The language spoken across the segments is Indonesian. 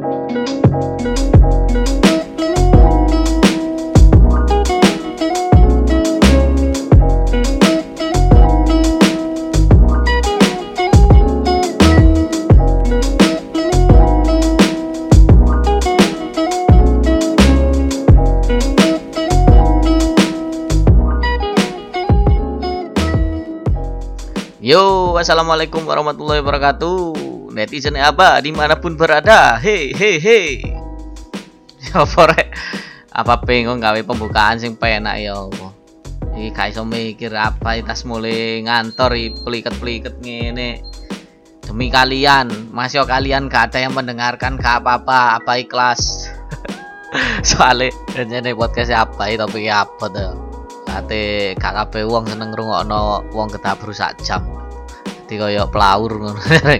Yo, assalamualaikum warahmatullahi wabarakatuh. Netizen apa dimanapun berada. Hey. Apa pengen gawe pembukaan sing penak ya Allah. Iki gak iso mikir apa tas mulai ngantor peliket-peliket ngene. Demi kalian, masih kalian gak ada yang mendengarkan gak apa-apa, apa ikhlas. Soalnya jenenge podcast apa topik apa tuh. Ate KKP wong seneng ngrungokno wong ketabur sak jam. Dadi kaya pelaur ngono.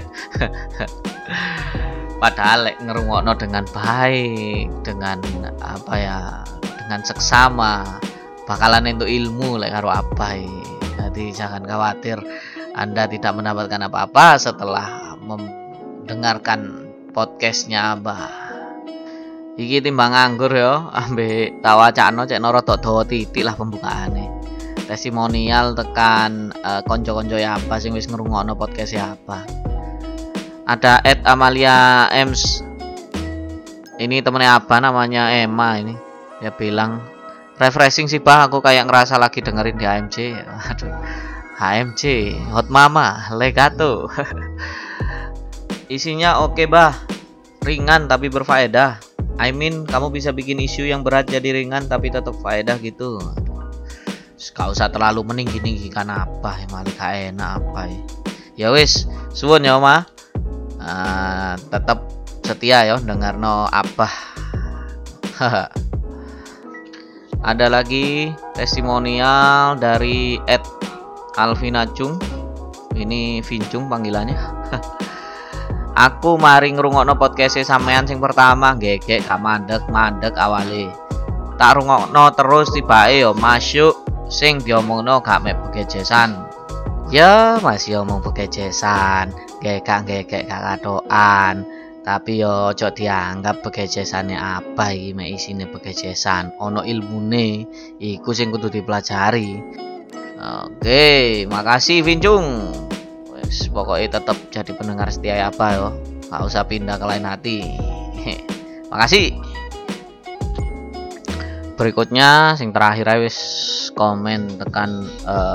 Padahal lek ngrungokno dengan baik, dengan dengan seksama bakalan entuk ilmu lek karo apa. Jadi jangan khawatir Anda tidak mendapatkan apa-apa setelah mendengarkan podcastnya Abah. Iki timbang nganggur ya, ambek tawacano cek rada dawa titik lah pembukaane. Testimonial tekan konco-konco ya apa sing wis ngrungokno podcast ya apa. Ada Amalia Ems. Ini temennya apa namanya Emma ini. Dia bilang refreshing sih Bah, aku kayak ngerasa lagi dengerin di HMC. Aduh. HMC, Hot Mama, Legato. Isinya oke Bah. Ringan tapi berfaedah. Kamu bisa bikin isu yang berat jadi ringan tapi tetap faedah gitu. Gak usah terlalu meninggi-ninggikan apa ya, malah gak enak apa ya. Ya wis, suwun ya Oma. Tetap setia ya dengarno apa. Ada lagi testimonial dari Alvina Chung. Ini Vincung panggilannya. Aku mari ngrungokno podcast sampean sing pertama gegek gak mandek awale. Tak rungokno terus tibake yo masuk sing diomongno gak mek begejesan. Ya masih omong begejesan, gegek gak katokan. Tapi yo ojo dianggap begejesane apa iki mek isine begejesan. Ono ilmune iku sing kudu dipelajari. Oke, makasih Vincung. Pokoknya tetap jadi pendengar setia apa yo, nggak usah pindah ke lain hati. Makasih. Berikutnya sing terakhir wis komen tekan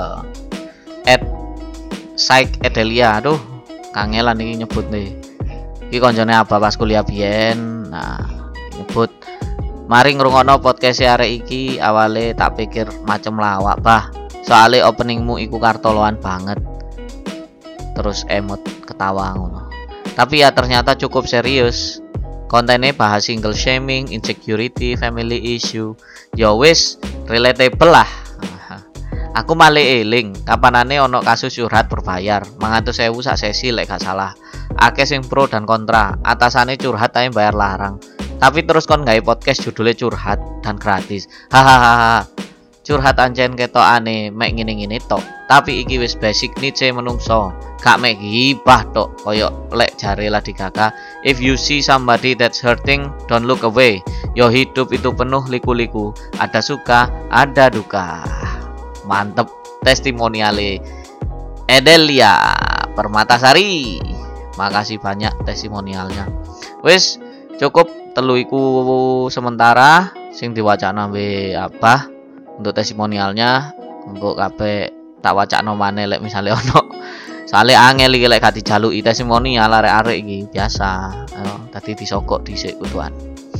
@psychedelia. Aduh, kangelan iki nyebut nih. Iki koncone apa pas kuliah biyen. Nah, nyebut mari ngrungokno podcast arek iki awale tak pikir macem lawak, Bah. Soale openingmu iku kartoloan banget. Terus emot ketawa ngono. Tapi ya ternyata cukup serius. Kontennya bahas single shaming, insecurity, family issue. Ya wis relatable lah. Aku malah eling kapanane ono kasus curhat berbayar 500.000 sak sesi lek gak salah. Akeh sing pro dan kontra. Atasane curhat ae bayar larang. Tapi terus kon gawe podcast judulnya curhat dan gratis. Hahaha. Curhat ancen ketokane mek ngene-ngene tok. Tapi iki wis basic needs menungso. Gak mek gibah tok koyo lek jare Lady Gaga, if you see somebody that's hurting, don't look away. Yo hidup itu penuh liku-liku, ada suka, ada duka. Mantep testimoniale Edelia Permatasari. Makasih banyak testimonialnya. Wis cukup telu iku sementara sing diwacana we apa untuk testimonialnya. Engko kabeh tak wacana maneh lek misale ono. Soale angel iki lek gak dijaluki testimonial arek-arek iki biasa. Tadi disokok dhisik kuduan.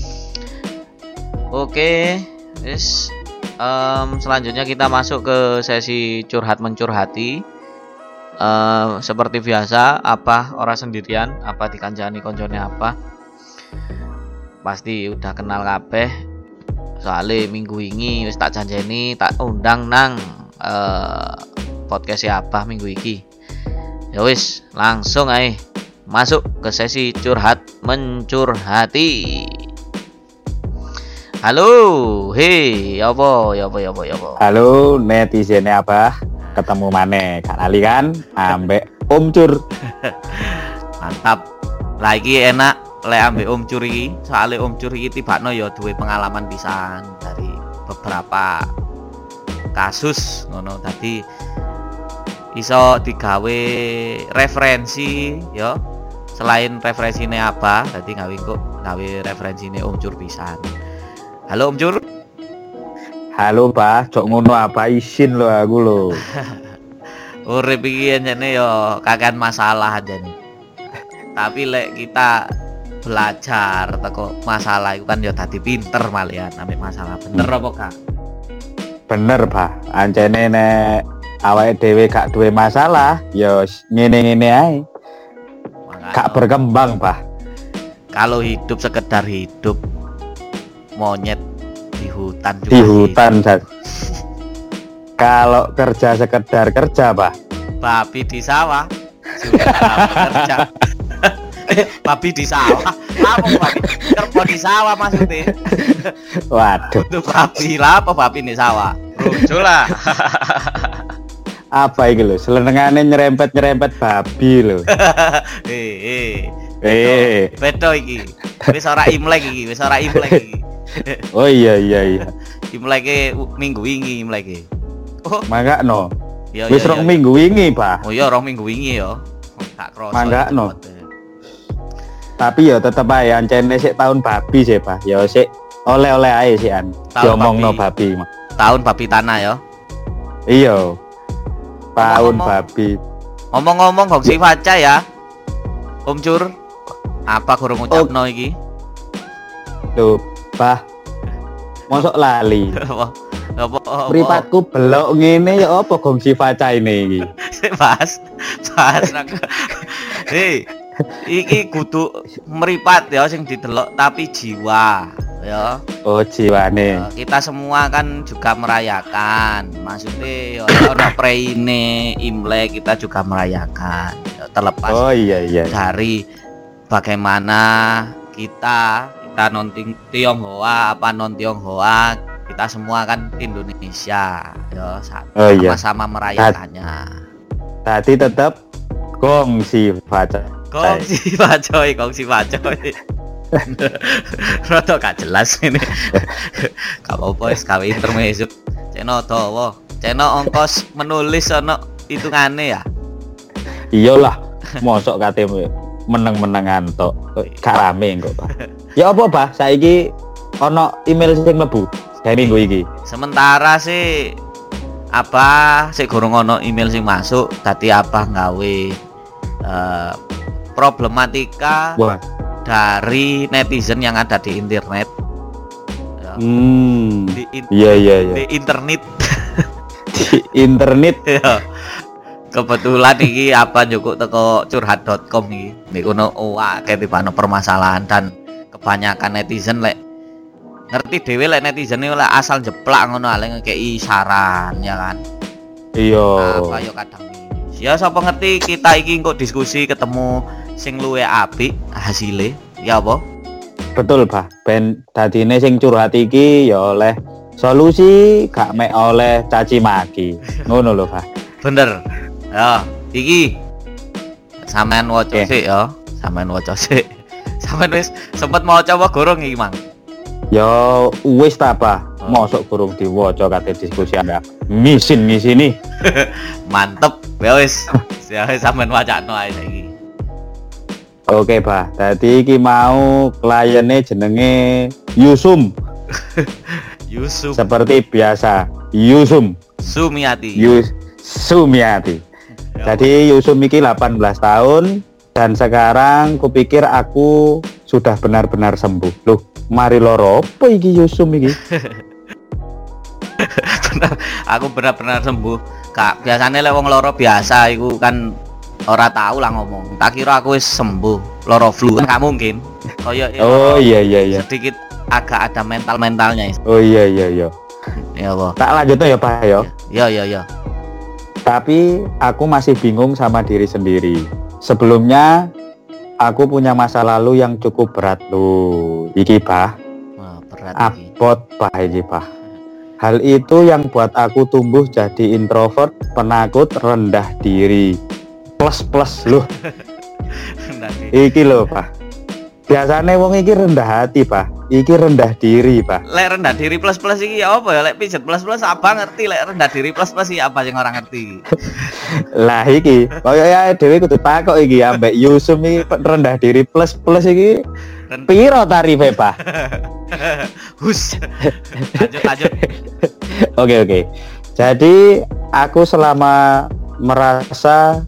Oke, wis selanjutnya kita masuk ke sesi curhat mencurhati. Seperti biasa, apa ora sendirian, apa dikanjani koncone apa. Pasti udah kenal kabeh. Soale minggu ini wis tak janjeni tak undang nang podcast apa minggu iki. Ya wis, langsung ae masuk ke sesi curhat mencurhati. Halo, hei, apa? Halo, netizen Abah, ketemu maneh, gak lali kan? Ambek Om Cur. Mantap. Lagi enak lek ambek Om Cur iki, soalnya Om Cur iki tibakno ya duwe pengalaman pisan dari beberapa kasus ngono. Dadi iso digawe referensi ya. Selain referensine apa, dadi gawe referensine Om Cur pisan. Halo Om Cur. Halo Pak, cok ngono apa isin lo aku lo. Urip iki jane yo kakean masalah aja nih. Tapi lek kita belajar teko masalah itu kan yo dadi pinter malian ambek masalah. Bener apa Kak? Bener Pak, ancene nek awake dhewe gak duwe masalah, yo ngene-ngene ae. Gak berkembang Pak. Kalau hidup sekedar hidup, monyet di hutan juga di hutan kalau kerja sekedar kerja Pak. Babi di sawah juga kerja. Babi di sawah apa babi kerja di sawah maksudnya? Waduh, itu babi lah apa babi di sawah lucu lah. Apa iki lho selenengane nyerempet babi lho. Beto iki wis ora Imlek iki. Oh iya. Imleke minggu wingi Imleke. Oh, mangkakno. Wis rong minggu wingi, Pak. Oh iya, rong minggu wingi ya. Gak kroso. Mangkakno. Tapi ya tetep ae ancene sik tahun babi sih, Pak. Ya sik oleh-oleh ae sih an. Diomongno babi. Tahun babi tanah ya. Iya. Tahun babi. Ngomong-ngomong gongsi waca ya. Om Cur. Apa kurang ngucapno iki? Loh, Bah, mosok lali. Apa? Mripatku belok ngene ya apa gongsi vaca ini iki. Mas. Hei, iki kudu mripat ya sing didelok tapi jiwa ya. Oh, jiwane. Kita semua kan juga merayakan. Maksudnya ono preine Imlek kita juga merayakan. Ya, terlepas dari bagaimana kita non Tionghoa apa non Tionghoa, kita semua kan Indonesia ya sama-sama merayakannya. Tadi tetap gongsi vaca. Gongsi vacoy. Rada gak jelas ini. Kalau wis gawe intermezzo. Ceno dawa. Ceno ongkos menulis ono hitungane ya. Iyalah, mosok kate meneng-menengan tok. Gak rame kok, Pak. Ya apa, Pak? Saiki ono email sing mlebu dari minggu iki. Sementara sih sik gorong ono email sing masuk, dadi gawe problematika dari netizen yang ada di internet. Ya. Di internet. Di internet. Ya. Kebetulan iki njukuk teko curhat.com iki. Niku akeh tibane permasalahan dan kebanyakan netizen ngerti dhewe netizen iki asal jeplak ngono ngekeki saran ya kan. Iya. Apa yo kadang ya sapa ngerti kita iki kok diskusi ketemu sing luwe apik hasile ya apa? Betul, Pak. Ben dadine sing curhat iki ya oleh solusi gak mek oleh caci maki. Ngono lho, Pak. Bener. Ya, iki sampean waca sik ya. Sampean waca sik. Sampean wis sempet maca apa gorong iki, Mang? Ya wis ta, Pak. Mosok gorong diwaca kate diskusi Anda. Misin-misini. Mantep. Ya wis. Ya sampean wacano ae saiki. Oke, Pak. Dadi iki mau kliennya jenenge Yusum. Yusum. Seperti biasa, Yusum. Sumiati. Sumiati. Jadi Yusum iki 18 tahun dan sekarang kupikir aku sudah benar-benar sembuh. Loh, mari loro apa iki Yusum iki? Aku benar-benar sembuh. Kak, biasanya lek wong loro biasa iku kan ora tahu lah ngomong. Tak kira aku wis sembuh. Loro flu kan gak mungkin. Iya. Sedikit agak ada mentalnya. Oh iya. Ya Allah. Tak lanjutnya ya, Pak ya. Ya. Tapi aku masih bingung sama diri sendiri. Sebelumnya aku punya masa lalu yang cukup berat loh. Iki, Pak. Wah, berat iki. Abot, Pak iki, Pak. Hal itu yang buat aku tumbuh jadi introvert, penakut, rendah diri. Plus loh. Iki loh, Pak. biasane wong iki rendah hati, Pak. Iki rendah diri, Pak. Lek rendah diri plus iki ya apa ya? Lek pijet plus apa ngerti, lek rendah diri plus iki apa sing orang ngerti. Lah iki, koyo ya dhewe kudu takok iki ambek Yusum iki rendah diri plus iki piro tarife, Pak? Hus. Lanjut. Oke. Jadi aku selama merasa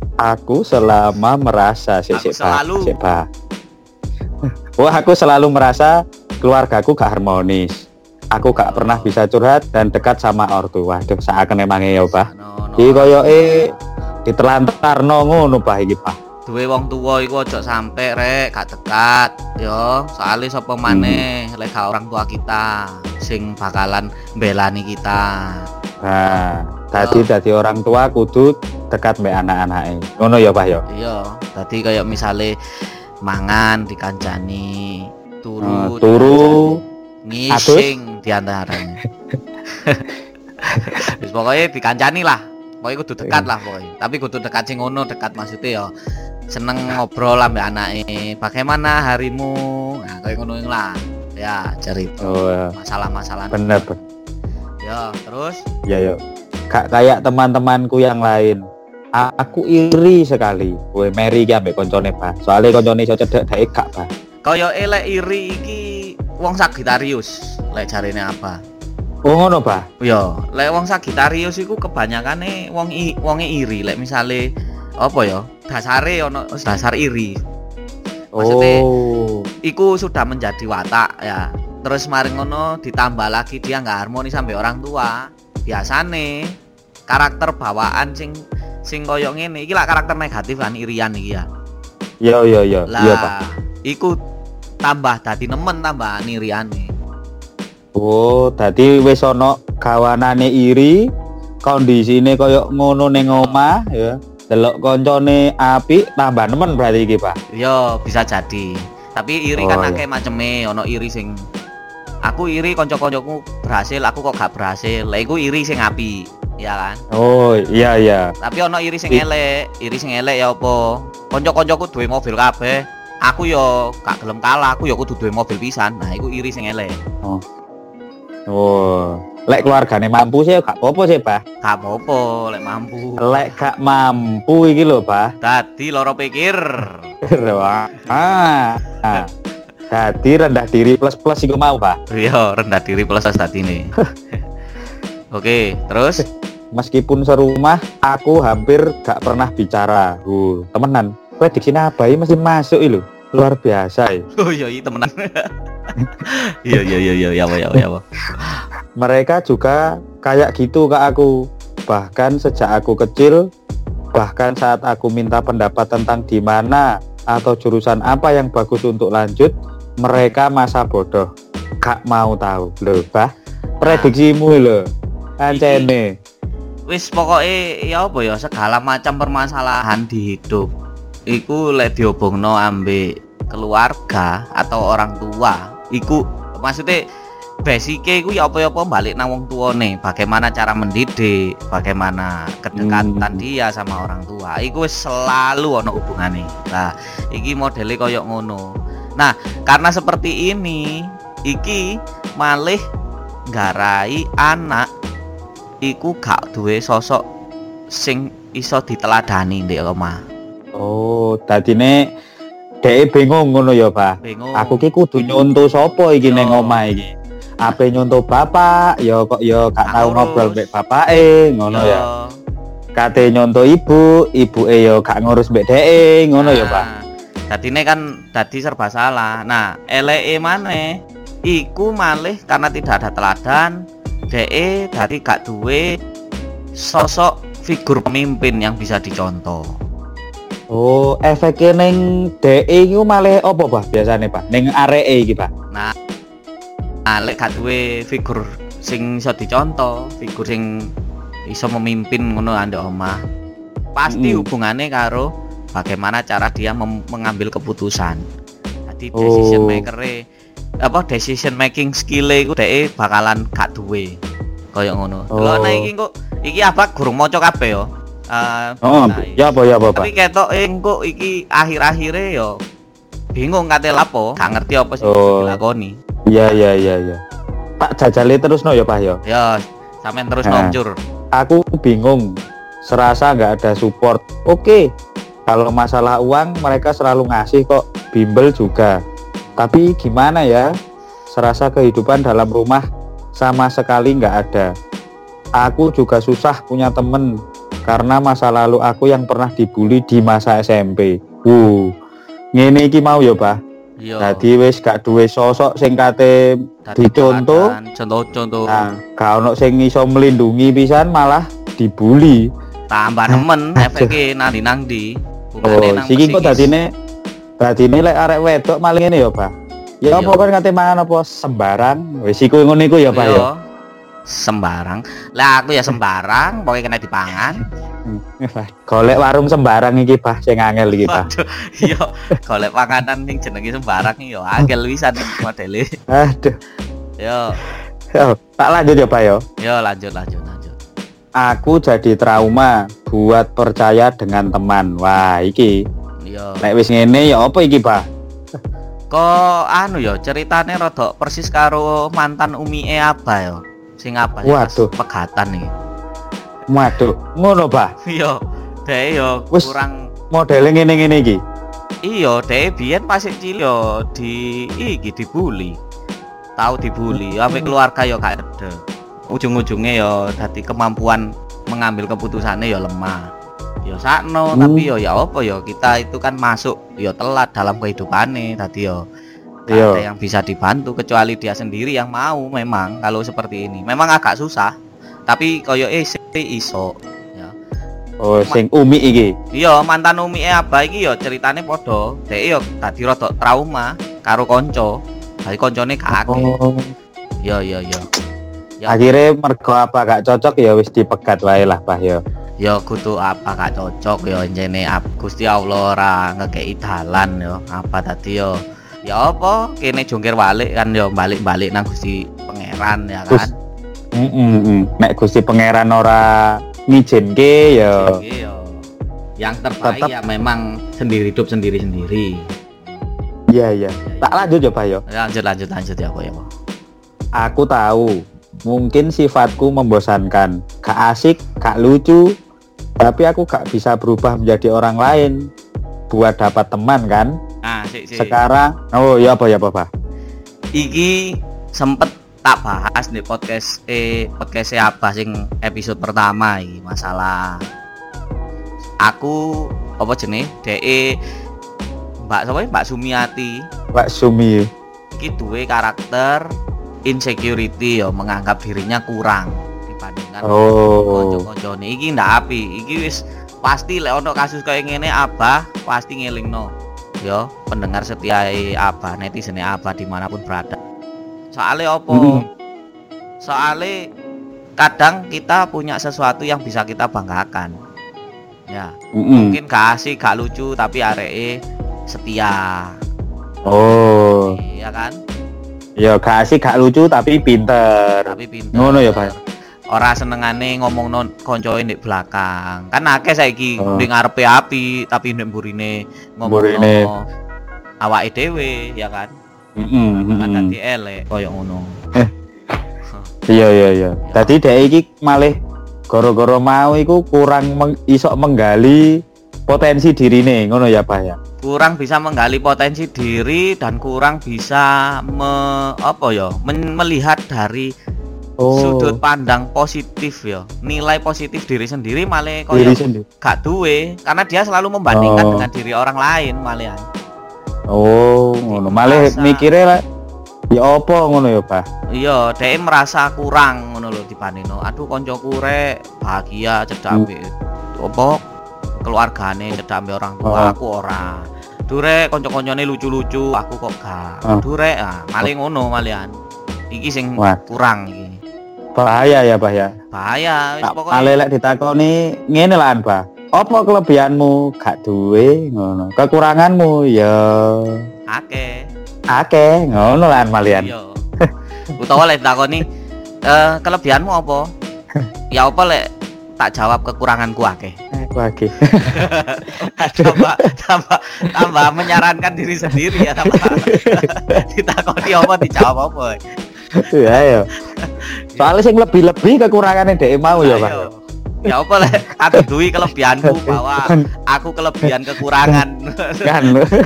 aku selalu merasa keluargaku gak harmonis. Aku gak pernah bisa curhat dan dekat sama ortu. Waduh, saken emange ya, Pak. Iki koyoke ditelantarno ngono, Pak iki, Pak. Duwe wong tuwa iku aja sampe rek gak dekat yo, soalnya sapa maneh lek gak orang tua kita sing bakalan mbelani kita. Nah, dadi orang tua kudu dekat mbek anak-anake. Ngono ya, Pak ya. Iya, dadi kayak misale mangan dikancani, turu ngising diantaranya. Wis pokoknya dikancani lah. Pokoknya kudu dekat lah pokoknya. Tapi kudu dekat sing ngono, dekat maksudnya ya seneng ngobrol ambek anake. Bagaimana harimu? Nah, kayak ngono lah. Ya, cerita. Masalah-masalah. Bener. Ya, terus? Ya, yo. Gak kayak teman-temanku yang lain. Aku iri sekali. Woi, Mary iki ambek koncone, Pak. Soale koncone iso cedhek dhek gak, Pak. Kaya elek iri iki wong Sagittarius. Lek jarene apa? Oh ngono, Pak. Ya, lek wong Sagittarius iku kebanyakane wonge iri. Lek misale apa ya? Dasare ono dasar iri. Maksudnya, iku sudah menjadi watak ya. Terus mari ngono ditambah lagi dia nggak harmonis sampai orang tua. Biasane karakter bawaan sing koyo ngene iki lah karakter negatif kan irian iki ya. Iya, Pak. Iku tambah dadi nemen tambah iriane. Oh, dadi wis ana gawanane iri, kondisine koyo ngono ning omah ya. Delok koncone apik tambah nemen berarti iki, Pak. Iya, bisa jadi. Tapi iri kan akeh maceme, ono iri sing aku iri kanca-kancaku berhasil, aku kok gak berhasil. Lah iku iri sing apik, ya kan? Oh, iya. Tapi ono iri sing elek ya apa? Kanca-kancaku duwe mobil kabeh. Aku yo gak gelem kalah, aku yo kudu duwe mobil pisan. Nah, iku iri sing elek. Oh. Lek keluargane mampu sih gak apa-apa sih, Pak. Gak apa-apa lek mampu. Lek gak mampu iki lho, Pak. Dadi loro pikir. Dadi rendah diri plus iku mau, Pak. Iya, rendah diri plus tadi nih. Oke, terus meskipun serumah, aku hampir gak pernah bicara. Temenan. Kowe diksine apa iki mesti masuk iki lho. Luar biasa ya. Oh iya temenan. Iya, ya. Mereka juga kayak gitu ke aku. Bahkan sejak aku kecil, bahkan saat aku minta pendapat tentang di mana atau jurusan apa yang bagus untuk lanjut, mereka masa bodoh, gak mau tahu. Loh, Bah, prediksimu loh. Ancene. Wis pokoknya ya apa ya segala macam permasalahan di hidup iku lek dihubungno ambek keluarga atau orang tua, iku maksudnya basicnya iku ya apa-apa balik nang wong tuane, bagaimana cara mendidik, bagaimana kedekatan dia sama orang tua, iku selalu ono hubungane. Nah, iki modele koyo ngono. Nah, karena seperti ini, iki malih nggarai anak iku gak duwe sosok sing iso diteladani ndek omah. Oh, dadine dhek bingung ngono ya, Pak. Aku ki kudu nyonto sapa iki ning omah iki. Ape nyonto bapak, ya kok ya gak tau ngobrol mbek bapake, ngono ya. Kate nyonto ibuke ya gak ngurus mbek dhek, ngono ya, Pak. Dadine kan dadi serba salah. Nah, eleke maneh iku malih karena tidak ada teladan, dhek dadi gak duwe sosok figur pemimpin yang bisa dicontoh. Oh, efeknya neng DE itu malah apa, Pak? Biasanya, Pak? Neng areke iki, Pak. Nah, lek gak duwe figur sing iso dicontoh, figur sing iso memimpin ngono ande omah. Pasti hubungannya karo bagaimana cara dia mengambil keputusan. Jadi decision making skill-e iku dhek bakalan gak duwe. Kaya ngono. Lho nek iki kok iki apa gurung maca kabeh yo. Ya apa, Pak? Tapi ketok engko iki akhir-akhire yo bingung kate lapo, gak ngerti apa sih dilakoni. Iya. Tak jajali terus no ya Pak ya. Ya, sampean terus nomcur. Aku bingung, serasa nggak ada support. Oke, kalau masalah uang mereka selalu ngasih kok, bimbel juga. Tapi gimana ya, serasa kehidupan dalam rumah sama sekali nggak ada. Aku juga susah punya temen, karena masa lalu aku yang pernah dibully di masa SMP. Ngene iki mau ya Pak. Dadi wis gak duwe sosok sing kate dicontoh. Contoh. Nah, gak ono sing iso melindungi pisan malah dibully. Tambah nemen efeke nang ndi. Siki kok dadine lek arek wedok maling ngene ya, Pak. Ya apa kan kate mangan apa sembarang. Wis iku ngono iku ya, Pak ya. Sembarang. Lah aku ya sembarang, pokoke kena dipangan. Golek warung sembarang iki Pak sing angel iki Pak. Iya, golek panganan sing jenenge sembarang iki ya angel wisan modele. Aduh. Yo. Tak lanjut ya Pak ya. Yo lanjut. Aku jadi trauma buat percaya dengan teman. Wah, iki. Yo. Nek wis ngene ya apa iki Pak? Kok ya ceritane rada persis karo mantan umie apa ya? Sing apa ya? Waduh, pegatan iki. Waduh, ngono Pak. Iya, dhek yo kurang modele ngene-ngene iki. Iya, dhek biyen pas cilik yo dibully. Tahu dibully, sampe keluarga yo gak ada. Ujung-ujungnya yo dadi kemampuan mengambil keputusannya yo lemah. Yo sakno, tapi yo ya apa yo kita itu kan masuk yo telat dalam kehidupannya, dadi yo gak ada yang bisa dibantu kecuali dia sendiri yang mau. Memang kalau seperti ini memang agak susah. Tapi koyo iso ya. Oh, sing umi iki. Iya, mantan umi apa iki ya ceritane padha. Dhek yo dadi rada trauma karo kanca. Dadi kancane gak akeh. Iya. Akhirnya mergo apa gak cocok ya wis dipegat wae lah, Pak ya. Ya kudu apa gak cocok ya njene Gusti Allah ora ngekeki dalan ya. Apa tadi ya apa kene jungkir balik kan ya balik-balik nang Gusti Pangeran ya kan. Nek Gusti Pangeran ora ngizinke ya. Yang terbaik ya memang sendiri hidup sendiri-sendiri. Iya. Tak lanjut ya, Pak ya. Lanjut ya, Pak ya. Aku tahu, mungkin sifatku membosankan, gak asik, gak lucu, tapi aku gak bisa berubah menjadi orang lain buat dapat teman kan. Sekarang, ya apa Pak? Iki sempet tak bahas di podcast apa sing episode pertama iki masalah aku apa jenis Mbak Sumiati. Mbak Sumi iki duwe karakter insecurity ya, menganggap dirinya kurang dibandingkan kanca-kancane. Iki ndak api, iki wis pasti lek ono kasus kaya ngene Abah pasti ngelingno ya pendengar setia Abah, netizen Abah dimanapun berada. Soalnya apa? Soalnya kadang kita punya sesuatu yang bisa kita banggakan. Ya, mungkin gak asik, gak lucu, tapi areke setia. Iya kan? Ya gak asik, gak lucu, tapi pinter. Ngono ya, Pak. Ora senengane ngomongno koncoe ndek belakang. Kan akeh saiki ning ngarepe api, tapi ndek mburine ngomongno awake dhewe, ya kan? Dadi elek koyo ngono. Iya. Dadi dhek iki malih gara-gara mau iku kurang iso menggali potensi dirine, ngono ya, Pak ya. Kurang bisa menggali potensi diri dan kurang bisa melihat dari sudut pandang positif ya. Nilai positif diri sendiri malah koyo gak duwe karena dia selalu membandingkan dengan diri orang lain malahan. Ngono. Malah mikire lah ya apa ngono ya, Pak. Iya, dhek merasa kurang ngono lho dibandingno. Aduh koncoku rek bahagia cedak ambek apa keluargane, cedak ambek orang tua, aku ora. Durek kanca-kancane lucu-lucu, aku kok gak. Durek maling ngono malian. Iki sing kurang iki. Bahaya ya, Pak ya. Bahaya wis pokoke. Lek ditakoni ngene lah, Pak. Apa kelebihanmu gak duwe ngono? Kekuranganmu ya akeh ngono lah malian. Iya. Utawa lek takoni kelebihanmu apa? Ya apa lek tak jawab kekuranganku akeh. Lagi. tambah menyarankan diri sendiri ya tambah. Ditakoni apa dijawab apa. Iya ya. Soalnya sing lebih-lebih kekurangannya dhek mau ya, Pak. Ya apa lek aku duwe kelebihanku bahwa aku kelebihan kekurangan. Kan.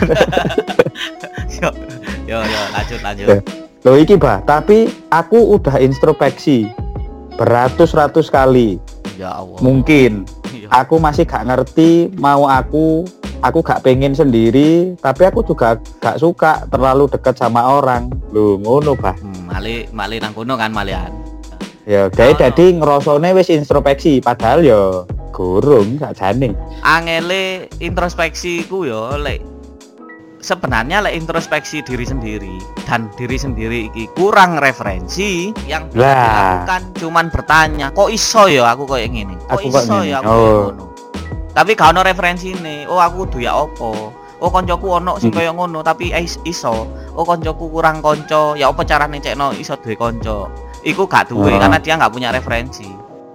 Yo lanjut. Loh iki, Bah, tapi aku udah introspeksi beratus-ratus kali. Ya Allah. Mungkin aku masih gak ngerti mau aku gak pengen sendiri, tapi aku juga gak suka terlalu dekat sama orang. Loh ngono, Bah. Mali nang kono kan malian. Ya, dadi ngrasane wis introspeksi padahal ya gurung sakjane. Angele introspeksiku yo lek sebenarnya lek introspeksi diri sendiri dan diri sendiri iki kurang referensi yang dilakukan cuman bertanya kok iso ya aku koyo ngene kok iso ya aku ngono tapi gak ono referensi ini oh aku kudu ya opo oh koncoku ono sing koyo ngono tapi iso oh koncoku kurang konco ya opo carane cekno iso duwe konco iku gak duwe karena dia gak punya referensi.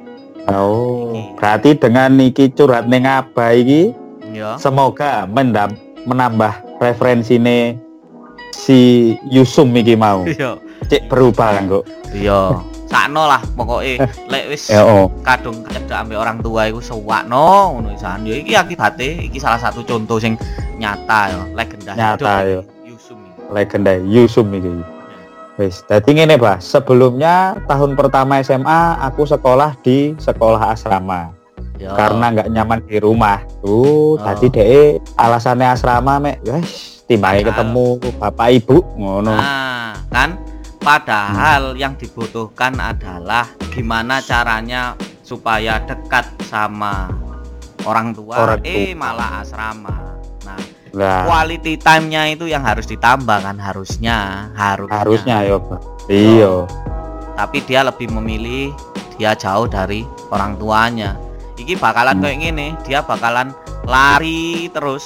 Berarti dengan iki curhat ning Abah iki ya semoga menambah referensine si Yusum iki mau. Iya. Cek berubah kan kok. Iya. Sakno lah pokoke lek wis kadung cedhak ambek orang tua iku sewakno ngono isan. Ya iki akibate iki salah satu contoh sing nyata ya, legenda nyata ya. Yusum iki. Legenda Yusum iki. Wis, dadi ngene, Pak. Sebelumnya tahun pertama SMA aku sekolah di sekolah asrama. Yo. Karena nggak nyaman di rumah. Tadi deh alasannya asrama mek, guys, timbangnya ketemu bapak ibu ngono. Nah, kan padahal yang dibutuhkan adalah gimana caranya supaya dekat sama orang tua. Malah asrama. Nah, quality time-nya itu yang harus ditambah kan harusnya ya, Pak. Iya. Tapi dia lebih memilih dia jauh dari orang tuanya. Iki bakalan kayak gini, dia bakalan lari terus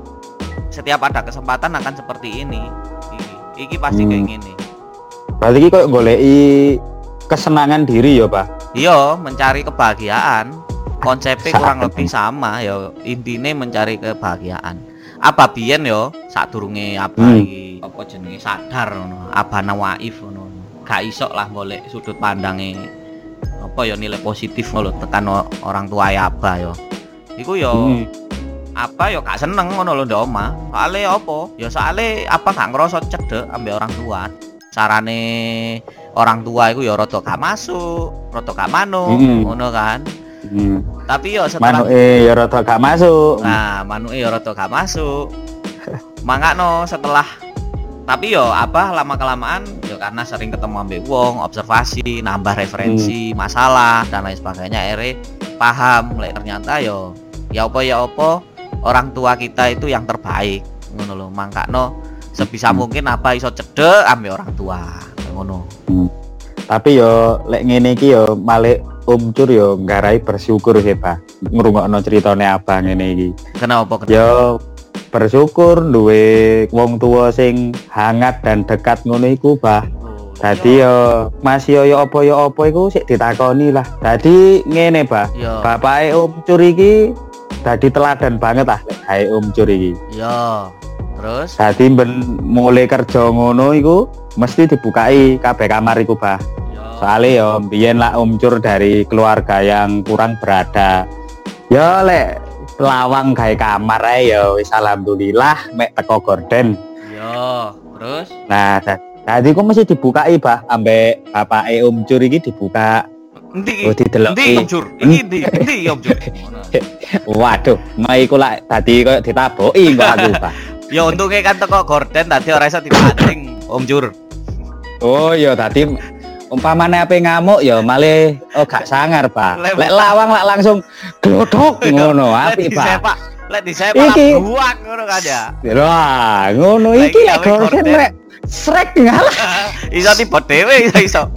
setiap ada kesempatan akan seperti ini. Iki pasti kayak gini. Berarti iki kayak goleki kesenangan diri ya, Pak. Iya, mencari kebahagiaan. Konsepnya kurang lebih sama ya, intinya mencari kebahagiaan. Apa biyen yo sadurunge iki apa jenenge sadar ngono, abana waif ngono. Gak iso lah golek sudut pandange apa ya nilai positif ngono tekan orang tua ya Abah yo. Iku yo apa yo gak seneng ngono lho ndek omah. Soale apa? Ya soale apa gak ngerasa cedhek ambek orang tua. Carane orang tua iku ya rada gak masuk, rada gak manuk ngono kan. Tapi yo setelah manuke ya rada gak masuk. Nah, manuke ya rada gak masuk. Mangkano setelah tapi yo apa lama kelamaan yo karena sering ketemu ambek wong, observasi, nambah referensi masalah dan lain sebagainya paham lek ternyata yo ya apa orang tua kita itu yang terbaik ngono lho. Mangkano sebisa mungkin apa iso cedek ambek orang tua ngono. Tapi yo lek ngene iki yo malih Om Cur yo nggarai bersyukur sih, Pak. Ngrungokno critane Abang ngene iki. Kenapa? Yo bersyukur duwe wong tua sing hangat dan dekat ngono iku, Pak. Dadi yo masih yo apa iku sik ditakoni lah. Dadi ngene, Pak. Bapake Om Cur iki dadi teladan banget ah lek gawe Om Cur iki. Yo. Terus? Dadi mulai kerja ngono iku mesti dibukai kabeh kamar iku, Pak. Soalnya ya biyen lah Om Cur dari keluarga yang kurang berada. Ya lek lawang gawe kamar ae ya wis alhamdulillah mek teko gorden. Yo, terus? Nah, tadi kok mesti dibukai, Bah, ambek bapake Om Cur iki dibuka. Endi? Endi Om Cur? Iki endi Om Cur? Waduh, mau iku lak tadi koyo ditaboki kok aku, Bah. Ya untunge kan teko gorden tadi ora iso dipancing Om Cur. Oh, ya tadi umpamane ape ngamuk ya malah gak sangar, Pak. Lek lawang lak langsung glodok ngono api, Pak. Lek disepak buak ngono kan ya. Wah, ngono iki lek gorden lek srek ngalah. Iso tiba dhewe iso.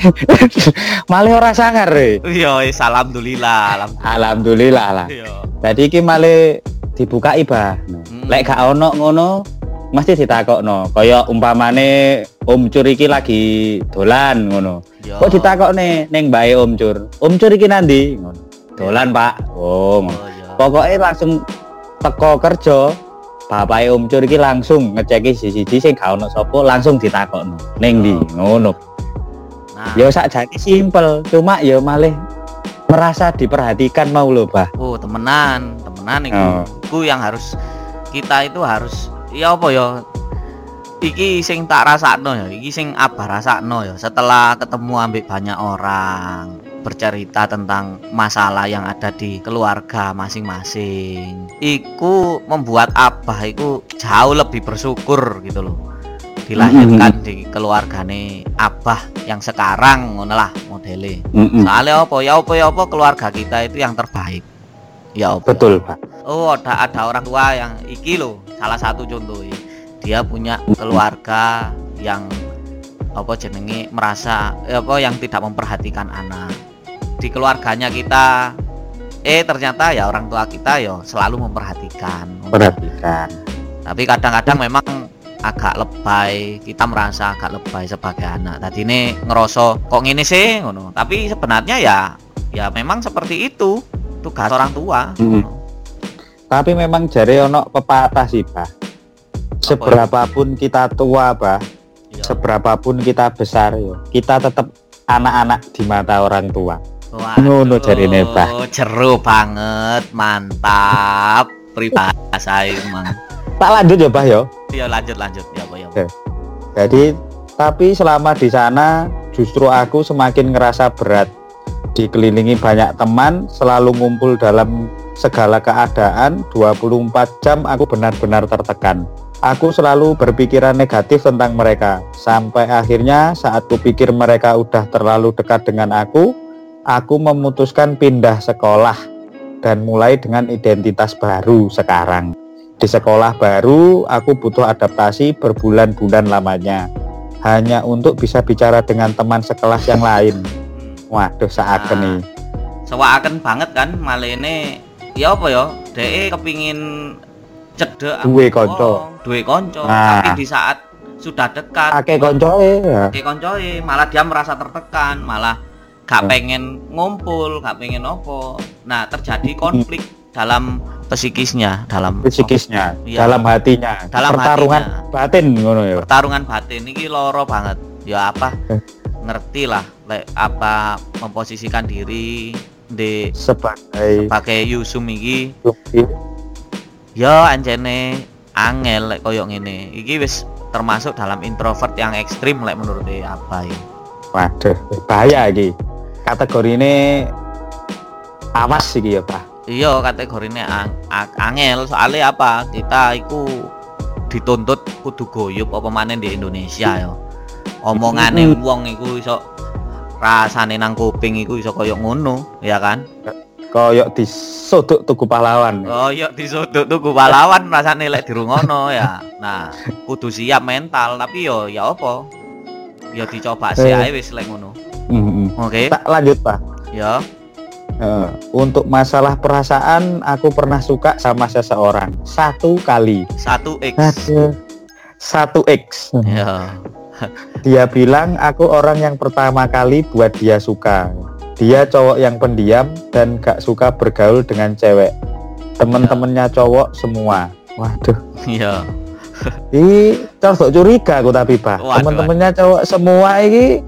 Malah ora sangar e. Iya, alhamdulillah. Alhamdulillah lah. Dadi iki malah dibukai, Pak. Lek gak ono ngono mesti ditakokno. Kaya umpamane Om Cur iki lagi dolan ngono. Kok ditakokne ning mbae Om Cur. Om Cur iki nandi ngono. dolan Pak. Oh. iya. Pokoknya langsung teko kerja. Bapake Om Cur iki langsung ngeceki siji-siji sing gak ono sapa langsung ditakokno. Ning ndi? Ngono. Nah, Ya sakjane simpel, cuma ya malih merasa diperhatikan mau lho, Bah. temenan iku. Oh. Iku yang harus kita itu harus ya apa ya? Iki sing tak rasakno ya, iki sing Abah rasakno ya setelah ketemu ambek banyak orang, bercerita tentang masalah yang ada di keluarga masing-masing. Iku membuat Abah iku jauh lebih bersyukur gitu loh. Dilahirkan di keluargane Abah yang sekarang ngono lah modele. Soalnya apa keluarga kita itu yang terbaik. Ya apa? Betul, Pak. Oh, ada orang tua yang iki loh, salah satu contoh. Dia punya keluarga yang apa jenenge merasa yang tidak memperhatikan anak. Di keluarganya kita ternyata ya orang tua kita ya selalu memperhatikan. Tapi kadang-kadang memang agak lebay, kita merasa agak lebay sebagai anak. Tadi ini ngerasa kok ngene sih ngono. Tapi sebenarnya ya memang seperti itu tugas orang tua. Tapi memang jare ono pepatah sih, Pak. Seberapapun kita tua, Pak, seberapapun kita besar, kita tetap anak-anak di mata orang tua. Ngono jarine, Pak. Jeru banget, mantap. Pribahasa emang. Tak lanjut ya, Pak ya. Iya, lanjut ya, Pak ya. Jadi, tapi selama di sana justru aku semakin ngerasa berat. Dikelilingi banyak teman, selalu ngumpul dalam segala keadaan, 24 jam aku benar-benar tertekan. Aku selalu berpikiran negatif tentang mereka. Sampai akhirnya saat kupikir mereka udah terlalu dekat dengan aku memutuskan pindah sekolah dan mulai dengan identitas baru sekarang. Di sekolah baru, aku butuh adaptasi berbulan-bulan lamanya. Hanya untuk bisa bicara dengan teman sekelas yang lain. Waduh, seakan nih. Seakan banget kan, malah ini ya apa ya? Dek kepingin cedek duwe konco. Tapi di saat sudah dekat akeh koncoe malah dia merasa tertekan, malah gak pengen ngumpul, gak pengen opo. Nah, terjadi konflik dalam psikisnya, dalam hatinya, pertarungan batin ngono ya. Pertarungan batin iki loro banget. Ya apa? Ngerti lah apa memposisikan diri di sebagai Yusum iki. Ya anjene angel lek koyo ngene. Iki wis termasuk dalam introvert yang ekstrim lek menurut apa ya. Waduh, bahaya iki. Kategorine awas iki ya, Pak. Iya, kategorine angel soalnya apa? Kita iku dituntut kudu goyub apa maneh di Indonesia ya. Omongane wong iku iso rasane nang kuping iku iso koyo ngono, ya kan? Koyok disodok tuku pahlawan. Koyok disodok tuku pahlawan rasane lek dirungono ya. Nah, kudu siap mental, tapi ya apa? Ya dicoba sih ae wis lek ngono. Oke. Tak lanjut, Pak. Ya. Untuk masalah perasaan, aku pernah suka sama seseorang 1 kali. 1x. 1x. Ya. Dia bilang aku orang yang pertama kali buat dia suka. Dia cowok yang pendiam dan gak suka bergaul dengan cewek. Temen-temennya cowok semua. Waduh. Iya. Ih, cocok curiga aku tapi, Pak. Temen-temennya cowok semua ini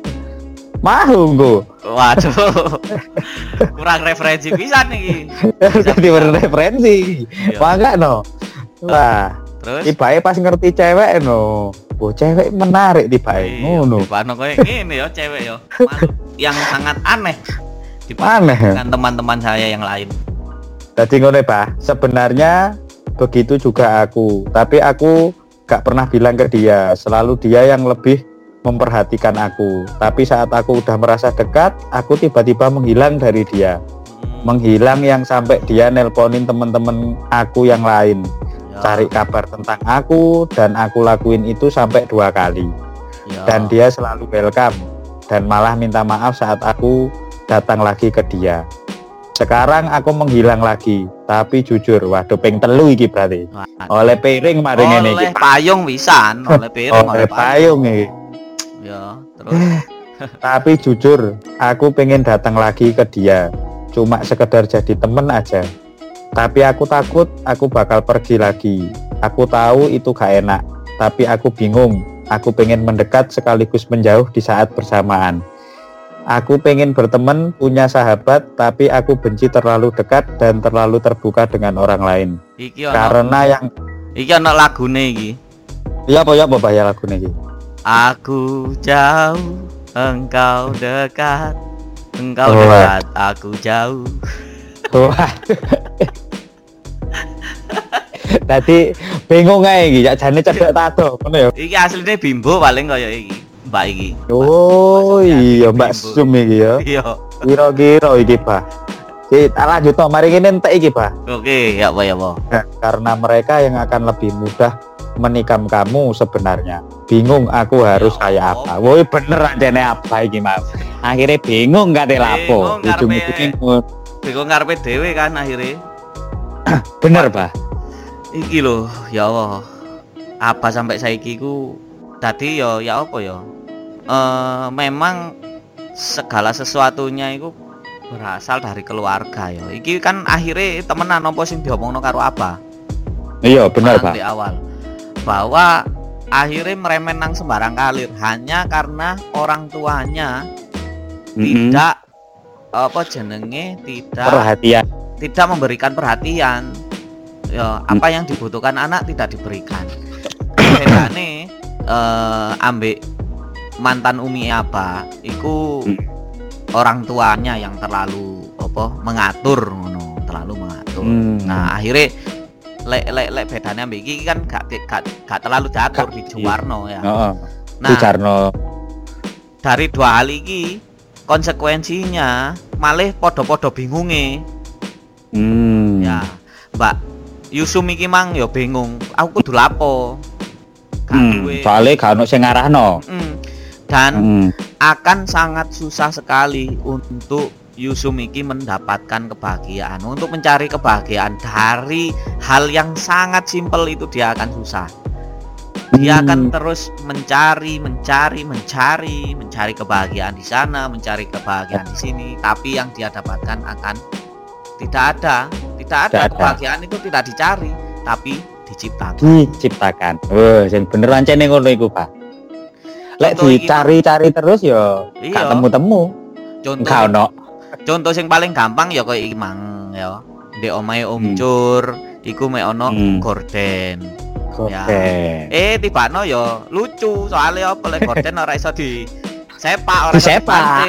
mahu gue. Waduh. Kurang referensi pisan iki. Jadi referensi. Mangga no. Wah. Terus tibae pas ngerti cewek no. Oh, cewek menarik tibae. Ngono. Tibae koyo ngene ya cewek ya. Yang sangat aneh dengan teman-teman saya yang lain. Jadi ngono, Pak. Sebenarnya begitu juga aku, tapi aku gak pernah bilang ke dia. Selalu dia yang lebih memperhatikan aku. Tapi saat aku udah merasa dekat, aku tiba-tiba menghilang dari dia. Menghilang yang sampai dia nelponin teman-teman aku yang lain. Cari kabar tentang aku, dan aku lakuin itu sampai 2 kali. Dan dia selalu welcome dan malah minta maaf saat aku datang lagi ke dia. Sekarang aku menghilang lagi, tapi jujur, waduh ping telu iki berarti. Oleh piring mari ngene iki. Oleh payung pisan, oleh piring. Oleh payung iki. Ya, terus. Tapi jujur, aku pengen datang lagi ke dia. cuma sekedar jadi temen aja. Tapi aku takut aku bakal pergi lagi. Aku tahu itu gak enak, tapi aku bingung. Aku pengen mendekat sekaligus menjauh di saat bersamaan. Aku pengen berteman, punya sahabat, tapi aku benci terlalu dekat dan terlalu terbuka dengan orang lain. Karena yang iki ana lagune iki. Ya apa bahaya lagune iki. Aku jauh, engkau dekat. Engkau dekat, aku jauh. Wah. Tadi bingung ae iki, jane cedek tato, ngono ya. Iki asline Bimbo paling kaya iki, Mbak iki. Oh iya, Mbak Sum iki ya. Iya. Kira-kira iki, Pak. Kita lanjut to, mari ngene entek iki, Pak. Oke, ya apa. Karena mereka yang akan lebih mudah menikam kamu sebenarnya. Bingung aku harus kayak apa. Woi bener anjene apa iki, Mas. Akhirnya bingung kate lapo. Ujung-ujungnya bingung ngarepe dhewe kan akhirnya. Bener, Pak. Iki loh, ya Allah. Apa sampai saiki ku tadi ya apa ya? Memang segala sesuatunya itu berasal dari keluarga ya. Iki kan akhirnya temenan apa sing diomongno karo apa? Iya, bener, Pak. Di awal. Bahwa akhirnya meremen nang sembarang kalir hanya karena orang tuanya tidak tidak memberikan perhatian. Ya, apa yang dibutuhkan anak tidak diberikan. Bedane ambek mantan umi apa iku orang tuanya yang terlalu mengatur ngono, terlalu mengatur. Nah, akhirnya lek bedane ambek iki kan gak terlalu diatur di Juwarno ya. Nah, Juwarno. Dari dua hal iki konsekuensinya malah podo-podo bingunge. Ya, Mbak Yusum iki mang ya bingung. Aku kudu lapo. Soale gak ono sing ngarahno. Dan akan sangat susah sekali untuk Yusum iki mendapatkan kebahagiaan. Untuk mencari kebahagiaan dari hal yang sangat simpel itu dia akan susah. Dia akan terus mencari kebahagiaan di sana, mencari kebahagiaan di sini, tapi yang dia dapatkan akan tidak ada. Kebahagiaan itu tidak dicari, tapi diciptakan. Sing bener ancene ngono iku, Pak. Lek dicari-cari terus ya gak temu-temu. Contoh sing paling gampang ya koyo iki mang ya. Ndek omahe Om Cur iku mek ono gorden. Ya. Tibano ya lucu soalnya apa lek gorden ora iso disepak, ora iso dibanting.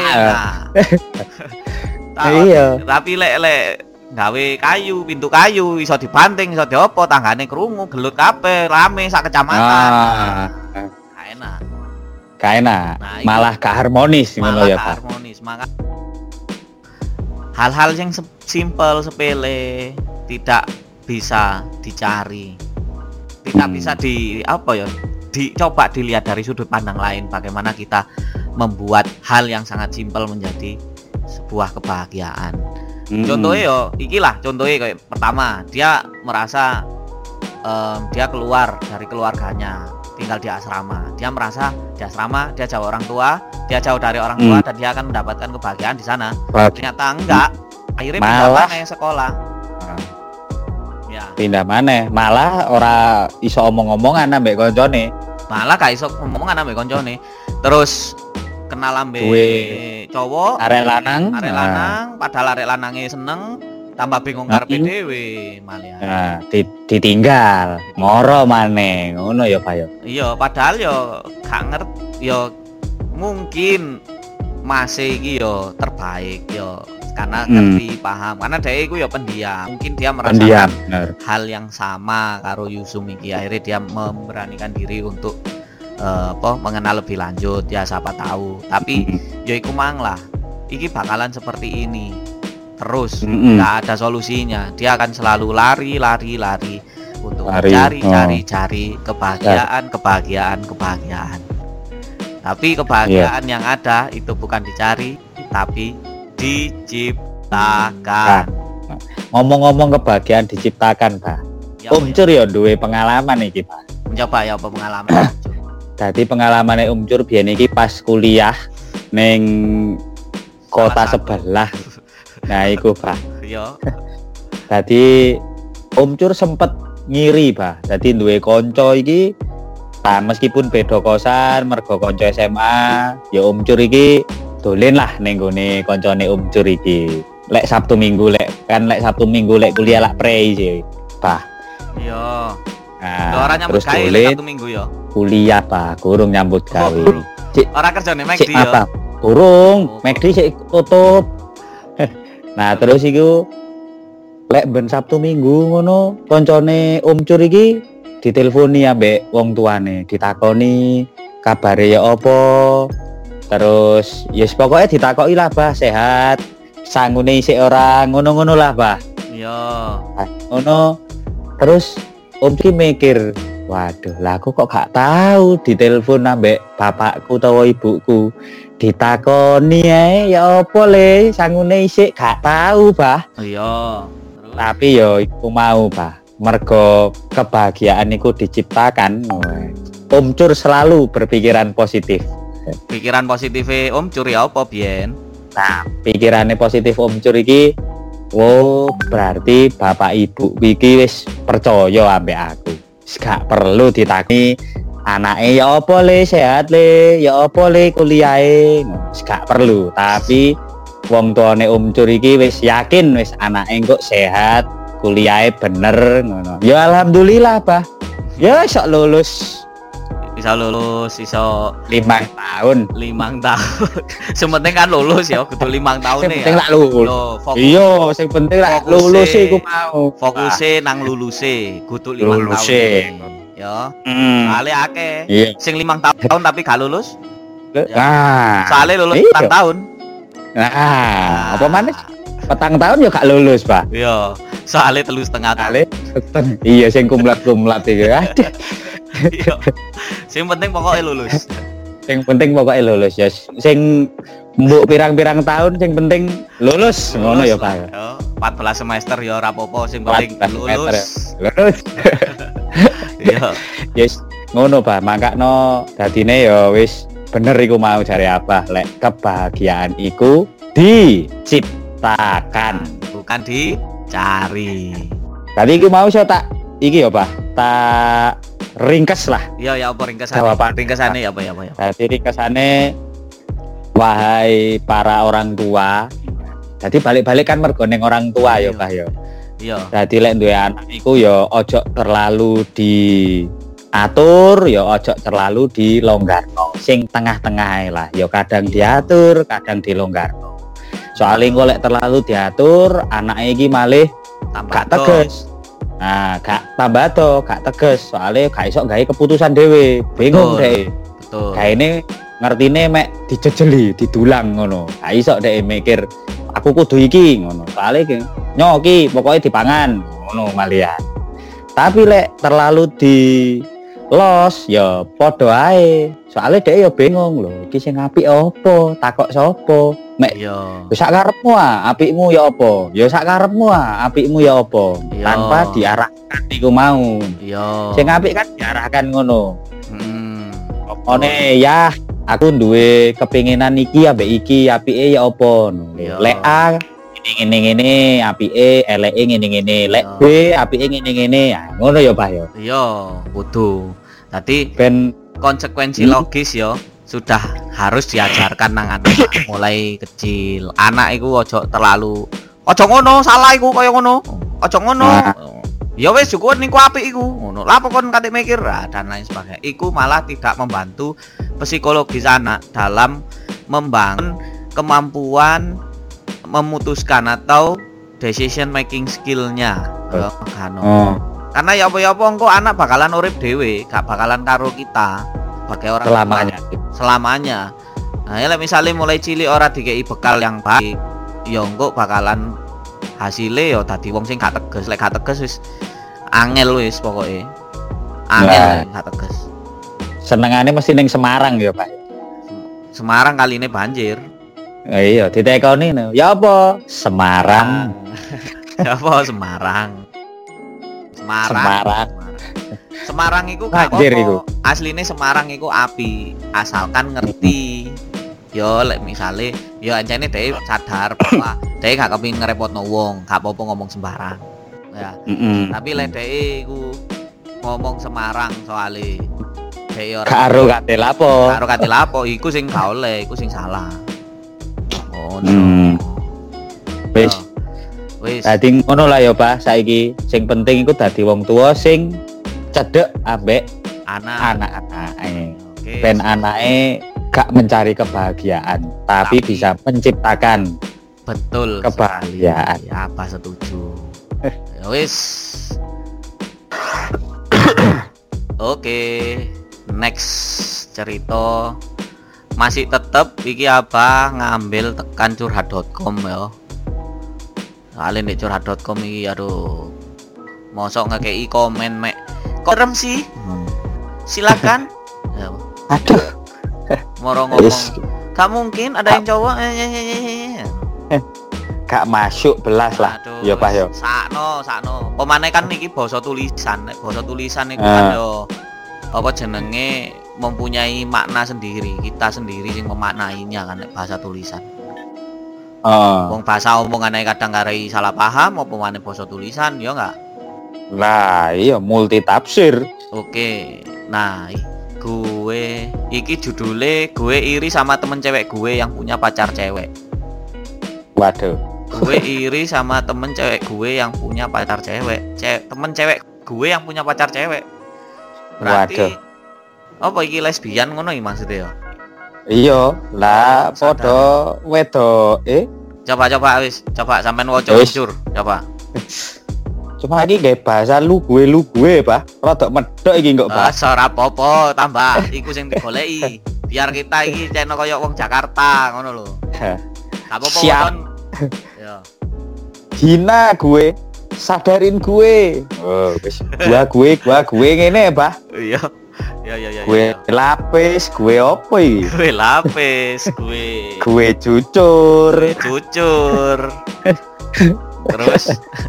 Nah. Iya. Tapi lek gawe kayu, pintu kayu iso dibanting, iso diopo, tanggane krungu, gelut kabeh, rame sak kecamatan. Gak enak. Nah, malah gak harmonis ngono ya, Pak. Harmonis. Maka hal-hal yang simpel, sepele tidak bisa dicari. Tidak bisa dicoba dilihat dari sudut pandang lain bagaimana kita membuat hal yang sangat simpel menjadi sebuah kebahagiaan. Contohnya yo ikilah contohnya kayak pertama dia merasa dia keluar dari keluarganya, tinggal di asrama. Dia merasa di asrama dia jauh orang tua, dia jauh dari orang tua dan dia akan mendapatkan kebahagiaan di sana. Ternyata enggak. Akhirnya pindah mana sekolah. Ya. Pindah mana? Malah ora iso omong-omongan ambek koncone. Malah gak iso omongan ambek koncone. Terus kenal ambek cowok arek lanang, padahal arek lanange seneng, tambah bingung karepe dhewe malah. Nah, ditinggal, moro maneh, ngono ya, Pak ya. Iya, padahal yo gak ngerti yo mungkin masih iki yo terbaik yo karena ngerti paham karena dia iku ya pendiam, mungkin dia merasakan hal yang sama karo Yusum iki, akhirnya dia memberanikan diri untuk mengenal lebih lanjut ya, siapa tahu. Tapi ya iku mang lah iki bakalan seperti ini terus, nggak ada solusinya. Dia akan selalu lari untuk cari kebahagiaan. Tapi kebahagiaan yang ada itu bukan dicari tapi diciptakan. Ngomong-ngomong kebahagiaan diciptakan, Pak. Ya, Om Cur ya duwe pengalaman iki, Pak. Mencoba ya apa pengalaman? Tadi pengalamannya Om Cur biyen iki pas kuliah ning kota sebelah. Nah, iku, Bah. Iya. Dadi Om Cur sempet ngiri, Bah. Dadi duwe kanca iki meskipun beda kosan, mergo kanca SMA, ya Om Cur iki dolen lah ning gone kancane Om Cur iki. Lek Sabtu Minggu lek kuliah lak prei sih, Bah. Iya. Nah, Ora nyambut terus gawe dolen lek Sabtu Minggu ya. kuliah, Bah. Kurung nyambut gawe. Kurung. Cik, Ora kerjane Cik McD ya. apa? Kurung, Oh. McD sik tutup. Nah, terus iku lek ben Sabtu Minggu ngono, koncone Om Cur iki ditelponi ambek wong tuane, ditakoni kabare ya apa. Terus yes pokoknya ditakoki lah, Bah, sehat. Sangune isih ora ngono-ngono lah, Bah. Iya. Nah, ngono. Terus Om ki mikir, waduh, lah aku kok gak tahu ditelepon ambek bapakku utawa ibuku. Ditakoni ae ya apa le, sangune isih gak tahu, Bah. Iya. Terus Tapi yo iku mau, Bah. Mergo kebahagiaan iku diciptakan. Om Cur selalu berpikiran positif. pikiran positif Om Cur ya apa biyen? Nah, pikirannya positif Om Cur iki, oh berarti bapak ibu iki wis percaya ambek aku. Wis gak perlu ditaki anake ya apa le sehat le, ya apa le kuliahe. Wis gak perlu, tapi wong tuane Om Cur iki wis yakin wis anake kok sehat, kuliahe bener ngono. Ya alhamdulillah, Bah. Ya iso lulus Bisa lulus, iso 5 tahun. 5 tahun. Sementing kan lulus ya, kudu 5 tahun Sing nih penting ya. lak lulus. Loh, fokus Iya, sing penting lak Fokus lulus e. iku mau. fokusnya nang luluse, kudu 5 Lulus tahun. e. Ya. Hmm. Soale akeh. Iya. Sing 5 tahun tapi gak lulus. Nah, Soale lulus iya. 4 tahun. Nah, apa maneh? Petang tahun ya gak lulus, Pak. Iya. Soale 3,5 tahun. Kali iya sing kumlat iki. Aduh. Iya. Sing penting pokoknya lulus. Sing penting pokoknya lulus ya. Sing mbok pirang-pirang tahun sing penting lulus. Ngono ya, Pak. Ya, 14 semester ya ora apa-apa, sing penting 14 semester ya. lulus. Lulus. Iya. Yes, ngono, Pak. Makakno dadine ya wis bener iku mau jare Abah lek kebahagiaan iku diciptakan. Bukan dicari. Tadi iku mau saya tak iki ya, Pak. Tak ringkes lah. Iya ya apa ringkesane? Jawaban. Ringkesane ya apa ya. Jadi ringkesane, wahai para orang tua. Jadi balik-balik kan mergo ning orang tua ya, Pak ya. Iya. Jadi lek duwe anak iku ya ojo terlalu diatur, ya ojo terlalu dilonggarno. Sing tengah-tengah ae lah. Ya kadang diatur, kadang dilonggarno. Soalnya engko lek terlalu diatur, anake iki malih gak tegas. Nah, gak tambah to, gak tegas. Soalnya gak iso gawe keputusan dhewe. Bingung deh. Betul. Gaene ngertine mek dijejeli, didulang ngono. Gak iso deh mikir aku kudu iki ngono. Soale nyoki pokoknya dipangan ngono malian. Tapi lek terlalu di los ya padha ae. Soale dhek ya bingung lho, iki sing apik apa? Takok sapa? Mek Iya. sak karepmu apikmu ya apa? Ya sak karepmu apikmu ya apa? Iya. Tanpa diarahkan iku mau. Iya. Sing apik kan diarahkan ngono. Opone Ya aku duwe kepinginan iki ambek iki apike ya apa ngono. Iya. Lek A ngene apike eleke ngene lek Iya. B apike ngene ya ngono ya Pak ya. Iya, kudu. Tadi Ben konsekuensi logis ya sudah harus diajarkan nang anak mulai kecil. Anak iku ojo ngono, salah iku kaya ngono. Ojo ngono. Nah. Ya wis cukup niku apik iku. Ngono. Lah pokon kate mikir dan lain sebagainya. Iku malah tidak membantu psikologis anak dalam membangun kemampuan memutuskan atau decision making skill-nya. Karena ya apa-apa engko anak bakalan urip dhewe, gak bakalan karo kita sebagai orang selamanya. Nah, ya misalnya mulai cilik ora dikei bekal yang baik, ya engko bakalan hasilnya ya dadi wong sing gak tegas. Lek gak tegas wis angel wis pokoke. Angel gak tegas. Senengane mesti ning Semarang ya Pak. Semarang kali ini banjir. Iya, ditekoni no. Ya apa? Semarang. Ya apa Semarang? Semarang iku gak Banjir iku. apa. Asline Semarang iku api, asalkan ngerti. yo lek misale yo ancene dhek sadar bahwa dhek gak kepengin ngerepotno wong, gak apa-apa ngomong sembarang. Ya. Tapi lek dhek iku ngomong sembarang soalé dhek ora karo kate lapo. Karo kate lapo iku sing gak oleh, iku sing salah. Oh, Wis. Wis. Dadi ngono lah ya, Pak. Saiki sing penting iku dadi wong tua sing cedek ambek anak-anake. Oke. Ben anake gak mencari kebahagiaan, tapi bisa menciptakan betul kebahagiaan. Ya, apa setuju. Ya wis. Oke, next cerita masih tetep iki apa ngambil tekan curhat.com ya. Soalnya di curhat.com iki aduh mosok ngekei komen mek korem sih. Silakan. Ya. Aduh. Moro ngomong. Gak mungkin ada yang cowok. Gak masuk belas lah. Aduh, Ya Pak yo. Sakno. Pemane kan iki basa tulisan. Nek basa tulisan iku kan yo apa jenenge mempunyai makna sendiri. Kita sendiri sing memaknainya kan nek bahasa tulisan. Wong bahasa omongane kadang karai salah paham apa maneh basa tulisan ya enggak? Lah iya multi tafsir. Oke. Nah, gue iki judulnya gue iri sama temen cewek gue yang punya pacar cewek. Waduh. Gue iri sama temen cewek gue yang punya pacar cewek. Temen cewek gue yang punya pacar cewek. Berarti Waduh. apa iki lesbian ngono iki maksudnya ya? Iya, lah podo wedok Coba sampean waca jujur, coba. Cuma iki gawe bahasa lu gue, Pak. Rodok medhok iki kok, Pak. Ora apa-apa, tambah iku sing digoleki. Biar kita iki ceno koyo wong Jakarta ngono lho. Gak apa-apa Siap. Ya. Hina gue, sadarin gue. Oh, wis. Gua gue ngene, Pak. Iya. Ya. Gue lapis, gue opo iki? Gue lapis, gue Jujur. Terus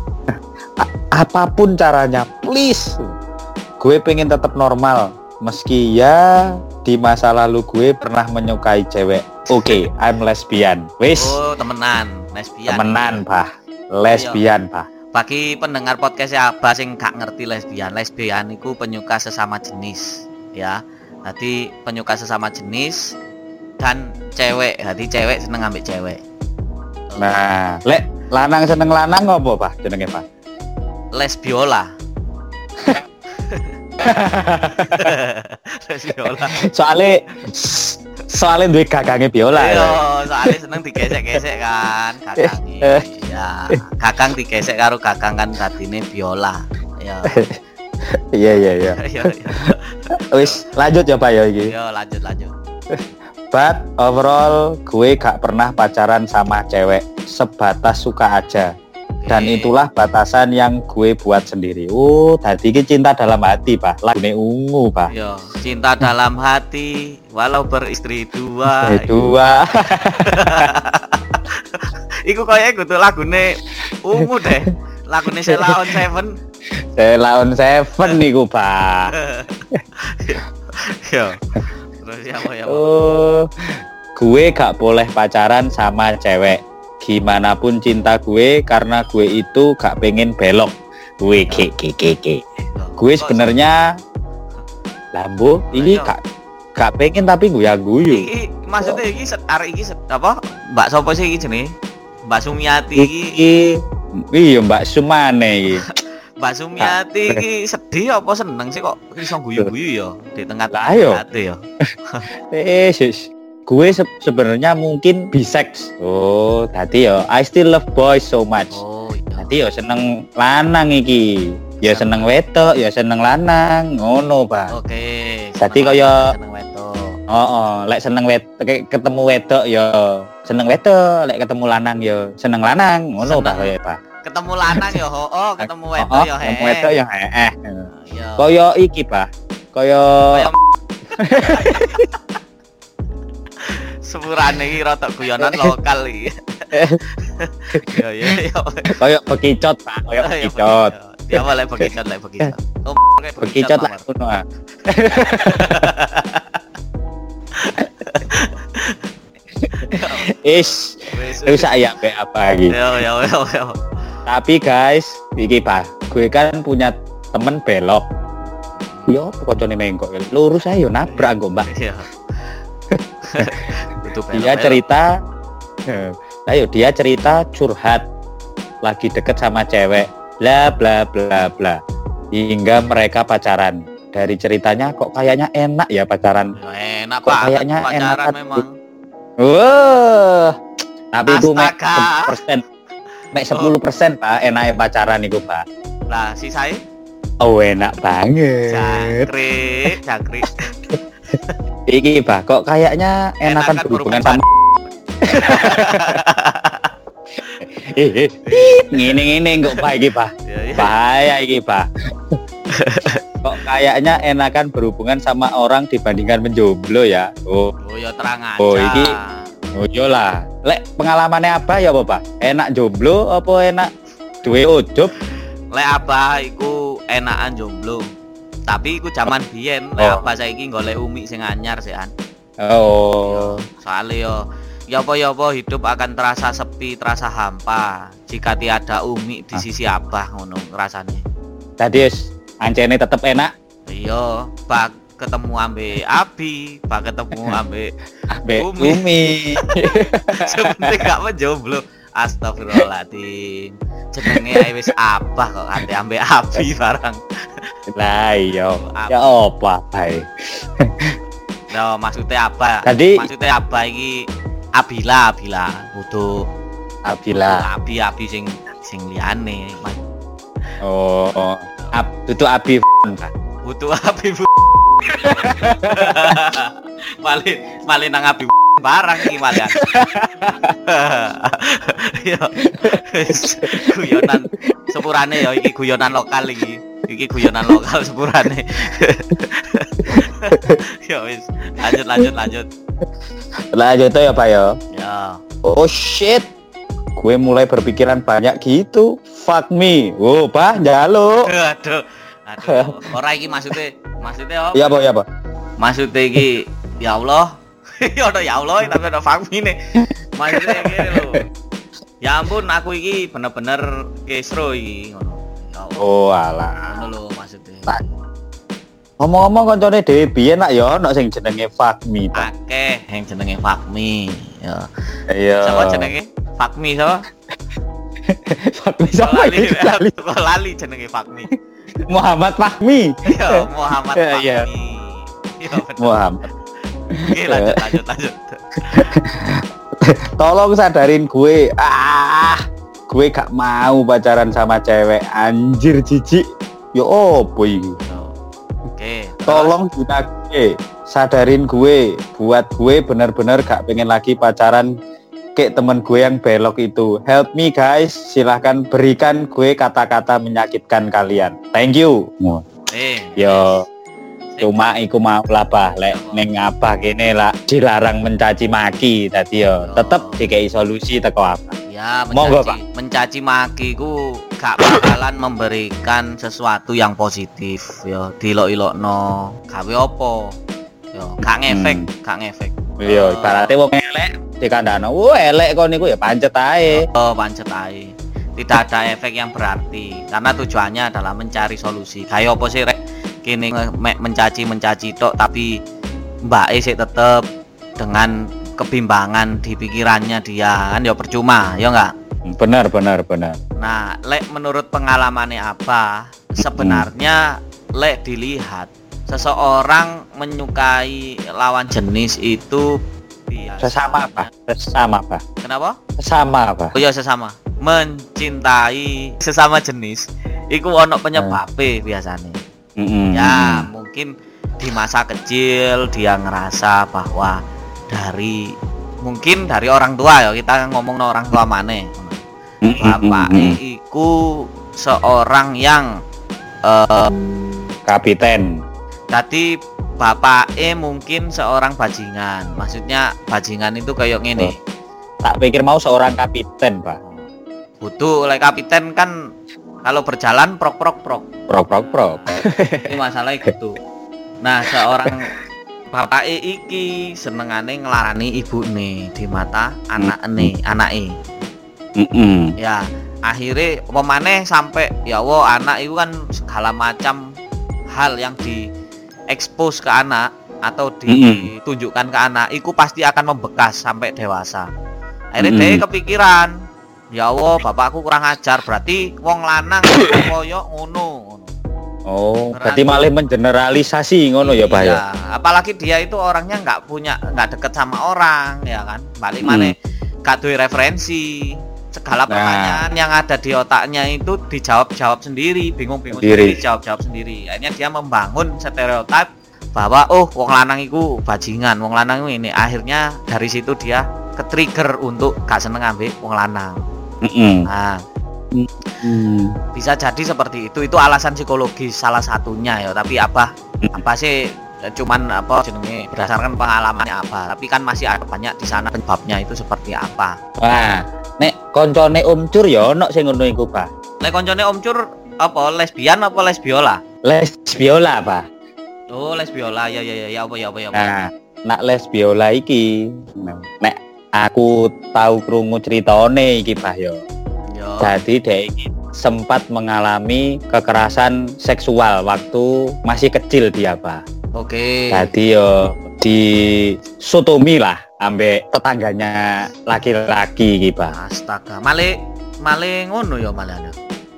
Apapun caranya, please. Gue pengen tetap normal. Meski ya di masa lalu gue pernah menyukai cewek. Oke, I'm lesbian. Wis. oh, temenan, lesbian. Temenan, Pak. Lesbian, Pak. Bagi pendengar podcast apa sing gak ngerti lesbian itu penyuka sesama jenis, ya. Jadi penyuka sesama jenis dan cewek. Jadi cewek seneng ambil cewek. Nah, lek lanang seneng lanang ngopo, Pak? Jenenge, Pak? Lesbiola. Lesbiola. Soalnya duwe gagange biola. Iya, soalnya seneng digesek-gesek kan gagange. Ya, gagang digesek karo gagang kan dadine biola. Ya. Iya. Iya. Wis, lanjut ya, Pak ya iki. Yo, lanjut. But overall gue gak pernah pacaran sama cewek, sebatas suka aja. Dan itulah batasan yang gue buat sendiri. Oh, tadi ini cinta dalam hati, Pak. Lagune ungu, Pak. Yo, cinta dalam hati walau beristri dua. Iku kayaknya kudu lagune ungu deh. Lagune Sheila on Seven. Sheila on Seven niku, Pak. Yo. Terus apa ya? Oh, gue gak boleh pacaran sama cewek. Gimana pun cinta gue, karena gue itu gak pengen belok. Gue ke. Gue sebenarnya lambo ini gak pengen tapi guyu. Iki maksudnya iki arek iki apa? Mbak sopo sih iki jenenge? Mbak Sumiati iki. Iya, Mbak Sumane iki. Mbak Sumiati iki sedih apa seneng sih kok iso guyu-guyu ya di tengah hati ya. Gue sebenarnya mungkin bisex. Oh, tadi ya I still love boys so much. Oh, iya. Tadi ya seneng lanang iki. Ya seneng wedok, ya seneng lanang, ngono, Pak. Oke. Tadi kaya seneng wedok. Lek seneng wedok ketemu wedok ya seneng wedok, lek ketemu lanang ya seneng lanang, ngono, Pak, kaya, Pak. Ketemu lanang ya ketemu wedok ya ketemu wedok ya heeh. Iya. Kaya iki, Pak. Kaya sepurane iki rada guyonan lokal iki. Ya. Kayak bekicot, Pak, kayak bekicot. Ya boleh bekicot. Oh, bekicot lah ngono ah. rusak ya be apa iki. Yo. Tapi guys, iki Pak, gue kan punya temen belok. Yo, koncone mengkok. Lurus ayo nabrak kok, Mbak. Iya. Dia cerita dia cerita curhat lagi deket sama cewek bla bla bla bla hingga mereka pacaran. Dari ceritanya kok kayaknya enak ya pacaran. Enak kok Pak, kayaknya pacaran enak memang. Wah. Tapi itu mek Astaga. 10% Pak enaknya pacaran itu Pak. Lah si saya Oh enak banget. Jangkrik. Iki Pak kok kayaknya enakan berhubungan sama ngene kok Pak iki Pak. Bahaya iki Pak. Kok kayaknya enakan berhubungan sama orang dibandingkan menjomblo ya. Oh ya terang aja. Oh iki lah. Lek pengalamannya apa ya Pak? Enak jomblo apa enak duwe ujub? Lek apa iku enakan jomblo. Tapi iku zaman biyen lek apa saiki golek umi sing anyar sekan. Oh. Soale ya apa hidup akan terasa sepi, terasa hampa jika tiada umi di sisi abah ngono rasane. Tadi ancene tetep enak. Iya, bak ketemu ambe Abi, bak ketemu ambe Umi. Sebenarnya gak menjomblo. Astagfirullahaladzim. Jenenge ae wis abah kok ate ambe Abi barang. Lah iya. Ya apa bae. No, maksudnya apa? Tadi maksudnya apa iki? Abila butuh Abila. Abi sing liyane. Oh. Butuh Abi. Butuh Abi. Malih nang Abi barang iki malian. Yo. Guyonan sepurane ya iki guyonan lokal iki. Iki guyonan lokal sepurane. Ya wis, lanjut. Lanjut ya Pak ya. Ya. Oh shit. Gue mulai berpikiran banyak gitu. Fuck me. Oh, Pak, njaluk. Aduh. Ora iki maksudnya apa? Iya, Pak. Maksudnya iki ya Allah. Ya Allah, tapi ada fuck me nih. Maksudnya gini lho. Ya ampun, aku iki bener-bener kesro iki ngono. Ya Allah. Oh, alah. Ngono lho maksudnya. Ngomong-ngomong koncone dhewe biyen nak ya ono sing jenenge fuck me. Akeh sing jenenge fuck me. Ya. Iya. Sapa jenenge? Fuck me sapa? Fuck me sapa iki? Lali jenenge fuck me. Muhammad Fahmi. Iya, Muhammad Fahmi. Iya. Muhammad. Oke, lanjut. Tolong sadarin gue. Gue gak mau pacaran sama cewek. Anjir jijik. Yo opo iki? Oke. Tolong gunake. Sadarin gue. Buat gue bener-bener gak pengen lagi pacaran kayak temen gue yang belok itu. Help me guys. Silahkan berikan gue kata-kata menyakitkan kalian. Thank you. Yo. Cuma iku mau lah Bah, lek ning apa kene lah dilarang mencaci maki tadi yo. Tetep dikai solusi teko apa. Ya, Monggo, Pak. mencaci maki ku gak bakalan memberikan sesuatu yang positif yo. Dilok-ilokno. Gawe opo? Yo, gak ngefek. Yo, ibaratnya wong elek dikandano, elek kon niku ya pancet ae. Oh, pancet ae. Tidak ada efek yang berarti karena tujuannya adalah mencari solusi. Kayak apa sih rek kini mencaci tok tapi mbak sih tetep dengan kebimbangan di pikirannya dia kan ya percuma, ya enggak? Benar. Nah, lek menurut pengalamannya apa? Sebenarnya lek dilihat seseorang menyukai lawan jenis itu Sesama apa? Kenapa? Sesama apa? Oh iya sesama. Mencintai sesama jenis. Iku ono penyebabnya biasanya. Ya mungkin di masa kecil dia ngerasa bahwa mungkin dari orang tua ya, kita ngomong orang tua mana. Bapak iku seorang yang kapiten. Tadi bapak mungkin seorang bajingan. Maksudnya bajingan itu kayak gini. Tak pikir mau seorang kapiten, Pak. Butuh oleh kapiten kan kalau berjalan prok. Prok. Ini masalahnya gitu. Nah, seorang bapake iki senengane nglarani ibune di mata anake. Ya, akhirnya pemane sampai ya Allah anak itu kan segala macam hal yang diekspos ke anak atau ditunjukkan ke anak itu pasti akan membekas sampai dewasa. Akhirnya dia kepikiran, ya Allah bapakku kurang ajar, berarti wong lanang koyo ngono. Oh, berarti malah mengeneralisasi ngono ya, Pak ya. Apalagi dia itu orangnya nggak deket sama orang, ya kan. Balik mana gak duwe referensi. Segala pertanyaan yang ada di otaknya itu dijawab sendiri, bingung-bingung sendiri, jawab sendiri. Akhirnya dia membangun stereotip bahwa wong lanang itu bajingan, wong lanang ini. Akhirnya dari situ dia ke-trigger untuk gak seneng ambek wong lanang. Nah, bisa jadi seperti itu alasan psikologis salah satunya ya. Tapi apa sih cuman jenenge berdasarkan pengalamannya apa. Tapi kan masih ada banyak di sana penyebabnya itu seperti apa. Wah, nek koncone Om Cur ya ono sing ngono iku, Pak. Nek koncone Om Cur apa lesbian apa lesbiola? Lesbiola, Pak. Oh, lesbiola. Ya apa. Nah, nak lesbiola iki nek aku tahu krungu ceritane iki, Pak yo. Jadi dia iki sempat mengalami kekerasan seksual waktu masih kecil dia, Pak. Oke. Jadi yo di sotomi lah ambek tetangganya laki-laki iki, Pak. Astaga, male ngono ya malane.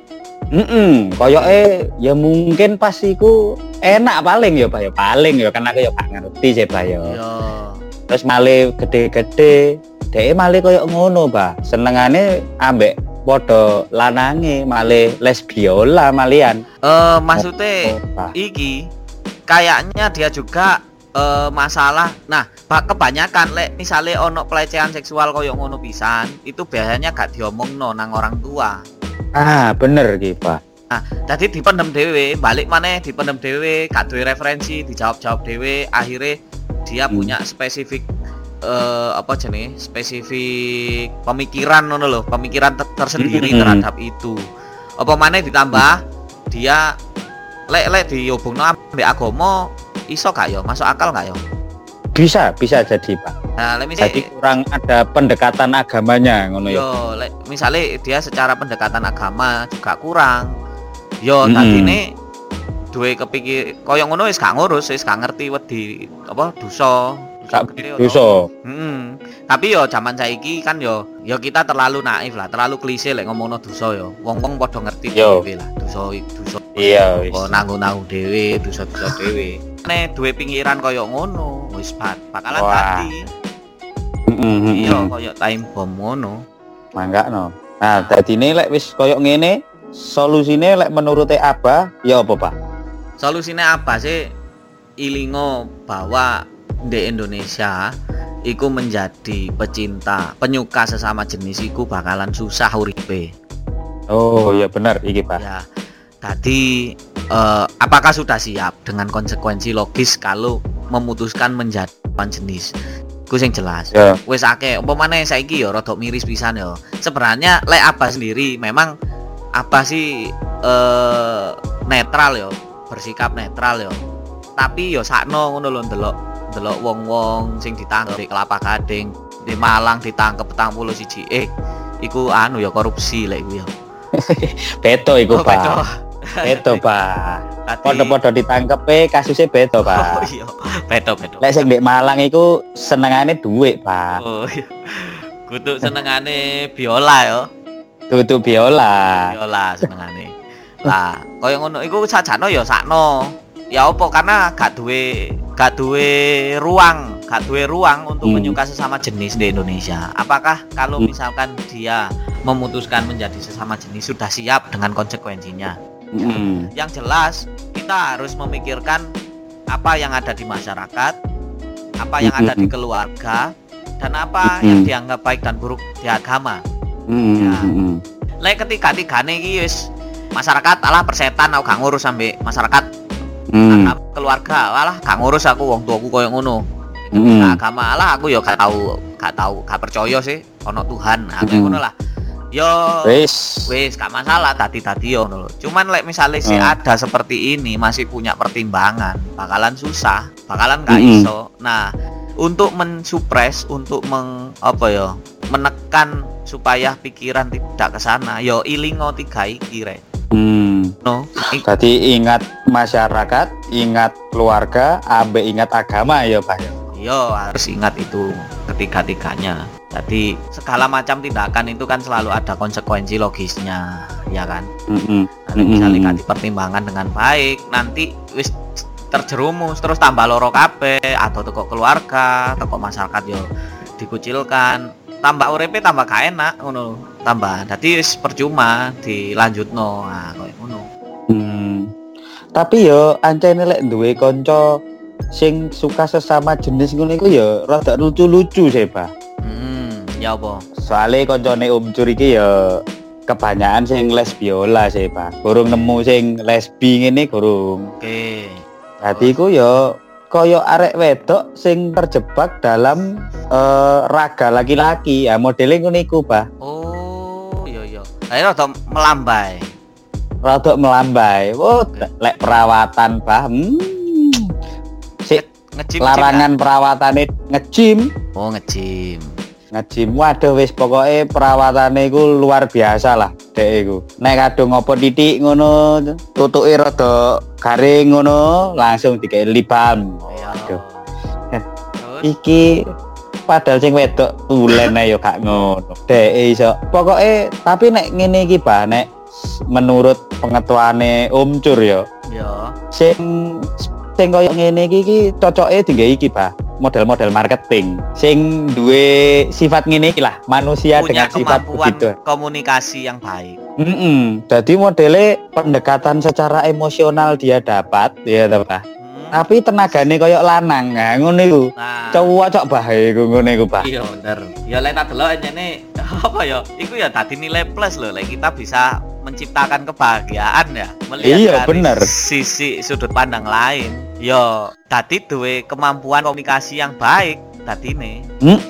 Koyoke ya mungkin pas iku enak paling ya, Pak ya. Paling ya kan aku ya gak ngerti sih, Pak ya. Terus male gede-gede, dhek male koyo ngono, Pak. Senengane ambek padha lanange male lesbiola malian. Maksudnya iki kayaknya dia juga masalah. Nah, kebanyakan misalnya ono pelecehan seksual koyo ngono pisan, itu biasanya gak diomongno nang orang tua. Bener iki, Pak. Nah, jadi dipendem dhewe, balik maneh dipendem dhewe, gak duwe referensi, dijawab dhewe, akhirnya dia punya spesifik spesifik pemikiran ngono lho, pemikiran tersendiri terhadap itu. Apa maneh ditambah dia lek dihubungno ambek agama iso gak yo? Masuk akal gak yo? Bisa jadi, Pak. Nah, jadi kurang ada pendekatan agamanya ngono ya. Yo, misalnya dia secara pendekatan agama juga kurang. Yo, tadine duwe kepikir koyo ngono wis gak ngurus, wis gak ngerti wedi dosa. Tapi yo zaman saiki kan yo kita terlalu naif lah, terlalu klise lek ngomongno dosa yo. Wong-wong padha ngerti dhewe lah, dosa. Iya wis. Nanggung dhewe, dosa dhewe. Nek duwe pikiran koyo ngono, wis bakalan mati. Iya, koyo time bomb ngono. Manggakno. Nah, dadine lek wis koyo ngene, solusine lek menurut Abah ya apa, Pak? Solusine apa sih? Ilingo bahwa di Indonesia iku menjadi penyuka sesama jenis iku bakalan susah uripe. Oh ya benar iki, Pak. Ya. Tadi apakah sudah siap dengan konsekuensi logis kalau memutuskan menjadi lawan jenis? Ku sing jelas. Yeah. Wis akeh apa maneh saiki ya rada miris pisan ya. Sebenarnya lek Abah sendiri memang Abah sih netral ya, bersikap netral ya. Tapi ya sakno ngono lho ndelok wong-wong sing ditangkep di Kelapa Gading, di Malang ditangkep 41 iku ya korupsi lek iku ya. Beto iku, Pak. Beto, Pak. Padha-padha ditangkepe kasusnya beto, Pak. Oh iya, beto. Lek sing ndek Malang iku senengane dhuwit, Pak. Oh iya. Kudu senengane biola ya. Kudu biola senengane. Lah, kaya ngono iku sajane ya sakno. Ya apa karena gak duwe ruang untuk menyuka sesama jenis di Indonesia. Apakah kalau misalkan dia memutuskan menjadi sesama jenis sudah siap dengan konsekuensinya? Yang jelas kita harus memikirkan apa yang ada di masyarakat, apa yang ada di keluarga, dan apa yang dianggap baik dan buruk di agama. Lek ketiga-tigane iki wis masyarakat alah persetan aku gak ngurus sampe masyarakat. Keluarga alah gak ngurus aku wong tuaku koyo ngono. Agama alah aku ya gak gak percaya sih ono Tuhan. Ngono lah. Yo wis gak masalah tadi yo ngono. Cuman lek misalnya sih ada seperti ini masih punya pertimbangan bakalan susah. bakalan gak iso. Nah, untuk mensupres, untuk menekan supaya pikiran tidak ke sana, yo ilingo 3 iki rek. No. Jadi ingat masyarakat, ingat keluarga, ambek ingat agama ya Pak ya. Yo harus ingat itu ketiga-tiganya. Jadi segala macam tindakan itu kan selalu ada konsekuensi logisnya, ya kan? Nanti misalnya dipertimbangkan dengan baik, nanti wis terjerumus terus tambah loro kabeh atau toko keluarga, toko masyarakat yo dikucilkan, tambah uripe tambah gak enak ngono, tambah dadi wis percuma dilanjutno. Nah, koyo ngono. Tapi yo ancene lek duwe kanca sing suka sesama jenis ngono iku ya rada lucu-lucu sih, Pak. Ya apa? Soale kancane Om Cur iki ya kebanyakan sing les biola sih, Pak. Burung nemu sing lesbi ngene gurung. Oke. Dadi iku ya kaya arek wedok sing terjebak dalam raga laki-laki. Ya modele ngono iku, Pak. Oh, iya. Ayo rada melambai. Rada melambai. Oh, lek perawatan, Pak. Sik larangan perawatane nge-gym. Oh, nge-gym. Nge-gym. Waduh wis pokoke perawatane iku luar biasa lah dek iku. Nek kadung ngopo titik ngono, tutuke rada garing ngono, langsung dikei libam. Waduh. Iki padahal sing wedok tulen ae yo gak ngono. Dek iso. Pokoke tapi nek ngene iki Pak, nek menurut pengetahuane Om Cur yo. Ya. Sing koyo ngene iki cocoke digawe iki, Pak. Model-model marketing sing duwe sifat ngene iki lah, manusia punya dengan sifat begitu. Komunikasi yang baik. Jadi modele pendekatan secara emosional dia dapat, ya toh, Pak. Tapi tenagane koyo lanang. Nah, ngono iku. Cowok bae iku ngono iku, Pak. Iya, bener. Ya lek tak delok nyene apa ya? Iku ya tadi nilai plus loh, lek kita bisa menciptakan kebahagiaan ya, melihat dari sisi sudut pandang lain. Yo, tadi duwe kemampuan komunikasi yang baik dadine.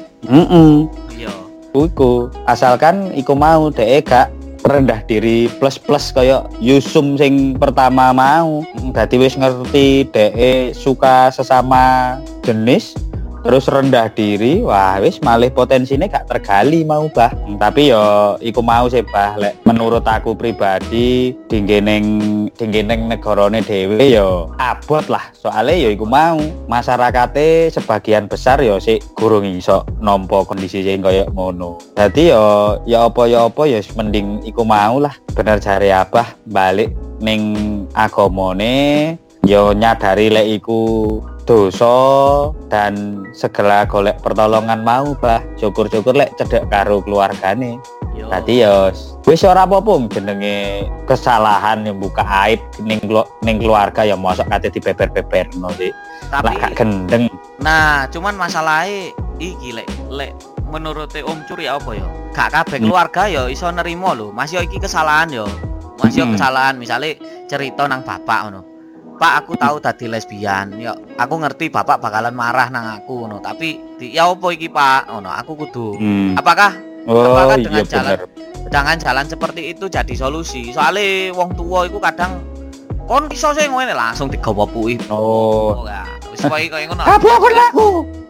Iya. Iku asalkan iku mau dhek gak rendah diri plus kaya Yusum sing pertama mau. Dadi wis ngerti dhek suka sesama jenis terus rendah diri, wah wis malih potensine gak tergali mau Bah. Tapi yo iku mau sih Bah, lek menurut aku pribadi dinggeneng negarane dhewe yo abot lah. Soale yo iku mau masyarakate sebagian besar yo sik gurung iso nampa kondisi sing kaya ngono. Dadi yo ya apa yo mending iku mau lah. Bener jare Abah balik ning agamane yo nyadari lek iku dosa dan segala golek pertolongan mau Bah. Syukur-syukur lek cedek karo keluargane. Dadi ya wis ora apa-apa jenenge kesalahan yang buka aib ning keluarga ya mosok kate dibeber-beberno sih. Lah gak gendeng. Nah, cuman masalahnya iki lek menurut Om Cur ya apa ya? Gak kabeh keluarga ya iso nerimo lho. Mas yo iki kesalahan yo. Mas yo kesalahan misale cerita nang bapak ngono. Pak, aku tahu tadi lesbian. Ya, aku ngerti bapak bakalan marah nang aku ngono. Tapi ya opo iki, Pak? Ngono, aku kudu. Apakah dengan jalan seperti itu jadi solusi? Soalnya wong tua iku kadang kon iso sing ngene langsung digawopuki. Oh. Ya, wis koyo ngono. Kabloken aku,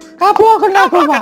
Pak.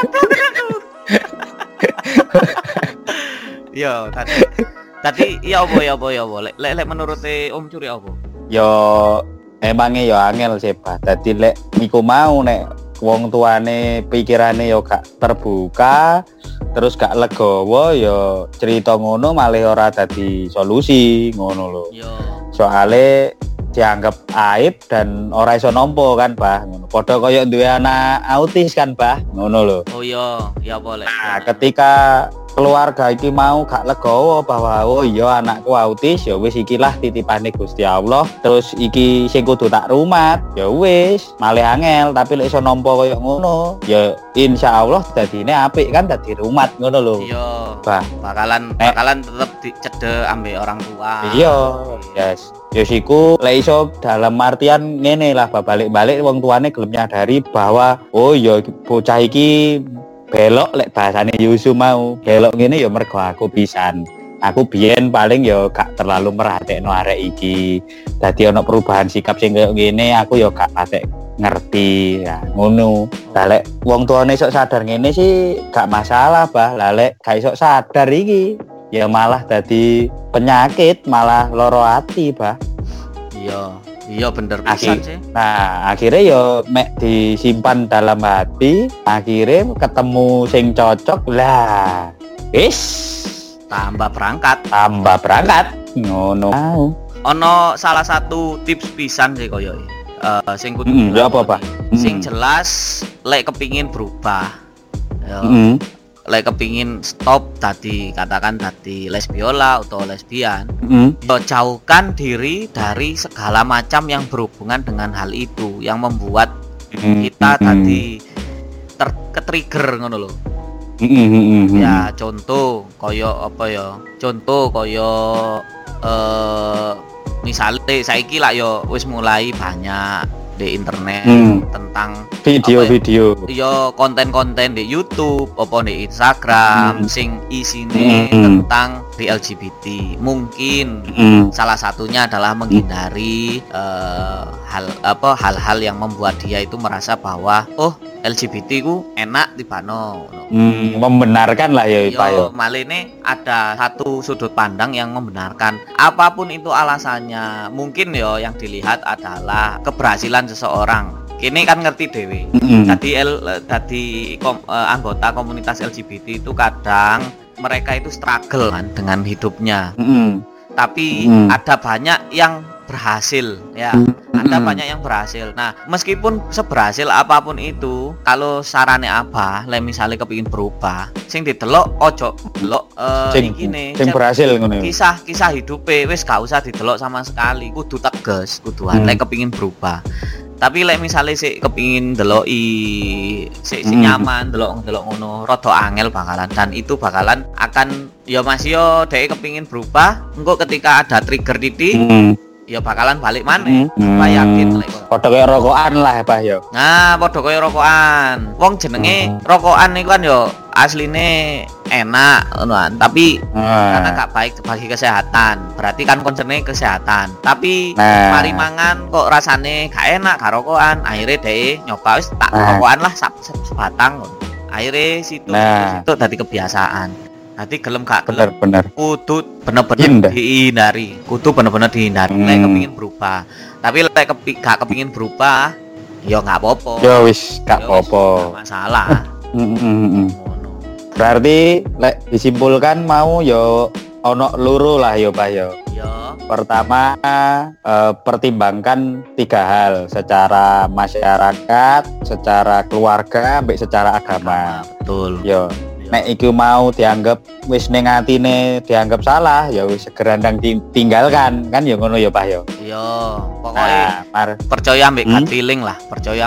Yo, tadi ya apa. Lek menurut Om Cur ya apa? Yo emangnya yo angel sih Pak. Dadi lek niku mau nek wong tuane pikirane yo gak terbuka terus gak legowo yo cerita ngono malah ora dadi solusi ngono lho. Soale dianggap aib dan ora iso nampa kan Bah ngono. Padha kaya duwe anak autis kan Bah ngono lho. Oh iya, ya boleh. Nah, ketika keluarga iki mau gak legowo bahwa oh iya anakku autis ya wis ikilah titipane Gusti Allah terus iki sing kudu tak rumat ya wis malih angel tapi lek iso nampa koyo ngono ya insyaallah dadine apik kan dadi rumat ngono lho. Iya. Bakalan tetep dicedhek ambek orang tua. Iya, yes. Ya siku lek iso dalam artian ngene lah balik-balik wong tuane gelem nyadari bahwa oh iya bocah iki belok lek bahasane Yusuf mau belok ngene ya mergo aku pisan. Aku biyen paling ya gak terlalu merhatekno arek iki. Dadi ana perubahan sikap sing koyo ngene aku ya gak patek ngerti ya ngono. Lah lek wong tuane sok sadar ngene sih gak masalah, Bah. Lah lek gak iso sadar iki ya malah dadi penyakit, malah loro ati, Bah. Iya bener pisan sih. Nah, akhirnya yo mek disimpan dalam hati, akhirnya ketemu sing cocok lah. Tambah berangkat. Ngono. Ono salah satu tips pisan sih koyo sing kudu ya apa? Sing jelas lek kepingin berubah. Ya. Lek kepingin stop tadi katakan tadi lesbiola atau lesbian, jauhkan diri dari segala macam yang berhubungan dengan hal itu yang membuat kita tadi ke-trigger ngono lho. Ya contoh koyo apa ya? Contoh koyo misalnya saiki lah yo wis mulai banyak di internet tentang video-video yo konten-konten di YouTube apa di Instagram sing isine tentang di LGBT. Mungkin salah satunya adalah menghindari hal-hal yang membuat dia itu merasa bahwa LGBT ku enak dibano. Membenarkan lah ya Pak yo. Maline ada satu sudut pandang yang membenarkan apapun itu alasannya. Mungkin yo yang dilihat adalah keberhasilan seseorang. Kini kan ngerti dewe. Tadi anggota komunitas LGBT itu kadang mereka itu struggle kan dengan hidupnya. Tapi ada banyak yang berhasil ya. Ada banyak yang berhasil. Nah, meskipun seberhasil apapun itu, kalau sarane apa, misalnya kepingin berubah, sing didelok ojo delok sing berhasil ngono. Kisah hidupe wis gak usah didelok sama sekali. Kudu tegas, kuduan lek kepingin berubah. Tapi lek misalnya sik kepingin deloki sik nyaman delok ngono, rada angel bakalan dan itu bakalan akan ya Mas yo dhek kepingin berubah, engko ketika ada trigger titik ya bakalan balik maneh. Yakin lek padha kaya rokokan lah Pak yo. Nah, padha kaya rokokan. Wong jenenge rokokan niku kan yo asline enak ngono tapi karena gak baik bagi kesehatan. Berarti kan konserne kesehatan. Tapi mari mangan kok rasane gak enak gak rokokan, akhirnya dhek nyoba wis tak rokokan lah sebatang. Akhirnya situ dadi kebiasaan. Nanti gelem gak gelem bener. Kudu bener-bener dihindari. Lek kepingin berubah. Tapi lek gak kepingin berubah, ya nggak apa-apa. Ya wis gak apa-apa. Gak masalah. Berarti lek disimpulkan mau yo ono loro lah yo Pak yo. Pertama pertimbangkan 3 hal, secara masyarakat, secara keluarga, sampai secara agama. Betul. Yo. Nek iku mau dianggap wis ning atine dianggap salah ya wis segera ditinggalkan kan ya ngono ya Pak ya. Iya, pokoknya percaya ambek gut feeling lah,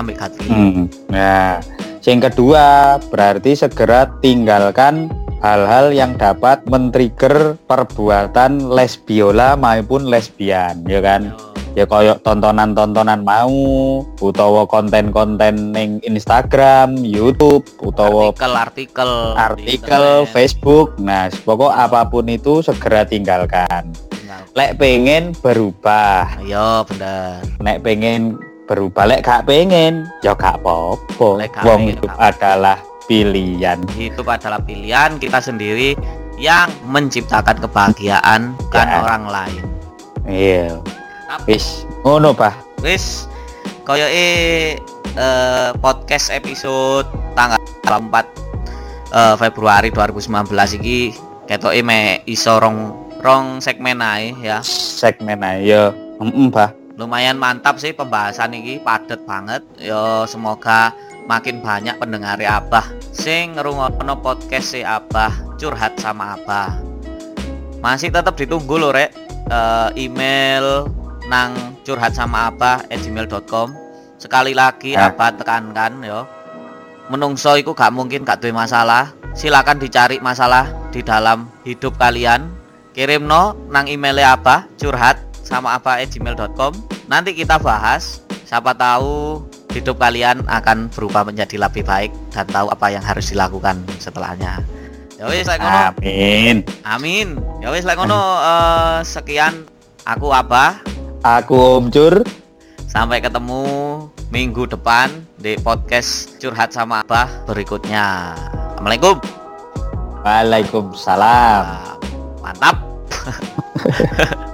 Nah, yang kedua berarti segera tinggalkan hal-hal yang dapat men-trigger perbuatan lesbiola maupun lesbian, ya kan? Ya koyok tontonan-tontonan mau, utawa konten-konten ning Instagram, YouTube, utawa artikel Facebook. Nah, pokok apapun itu segera tinggalkan. Lek pengen berubah, iya bener. Nek pengen berubah, lek gak pengen, ya gak apa-apa. Wong itu adalah pilihan. Hidup adalah pilihan kita sendiri yang menciptakan kebahagiaan kan orang lain. Iya. Wis, ngono Pak. Wis, koyo podcast episode tanggal 4 Februari 2019 iki ketoke me iso rong segmen ae ya. Segmen ae ya. Pak. Lumayan mantap sih pembahasan iki, padet banget. Ya semoga makin banyak pendengar Abah sing ngrungokno podcast Abah curhat sama Abah. Masih tetap ditunggu lho rek. Email nang curhat sama abah@gmail.com. Sekali lagi Abah tekankan yo. Menungso iku gak mungkin gak duwe masalah. Silakan dicari masalah di dalam hidup kalian. Kirimno nang emailnya Abah curhat sama abah@gmail.com. Nanti kita bahas. Siapa tahu hidup kalian akan berubah menjadi lebih baik dan tahu apa yang harus dilakukan setelahnya. Ya wis lek ngono. Amin. Ya wis lek ngono sekian aku Abah. Aku Om Cur. Sampai ketemu minggu depan di podcast Curhat sama Abah berikutnya. Assalamualaikum. Waalaikumsalam. Mantap.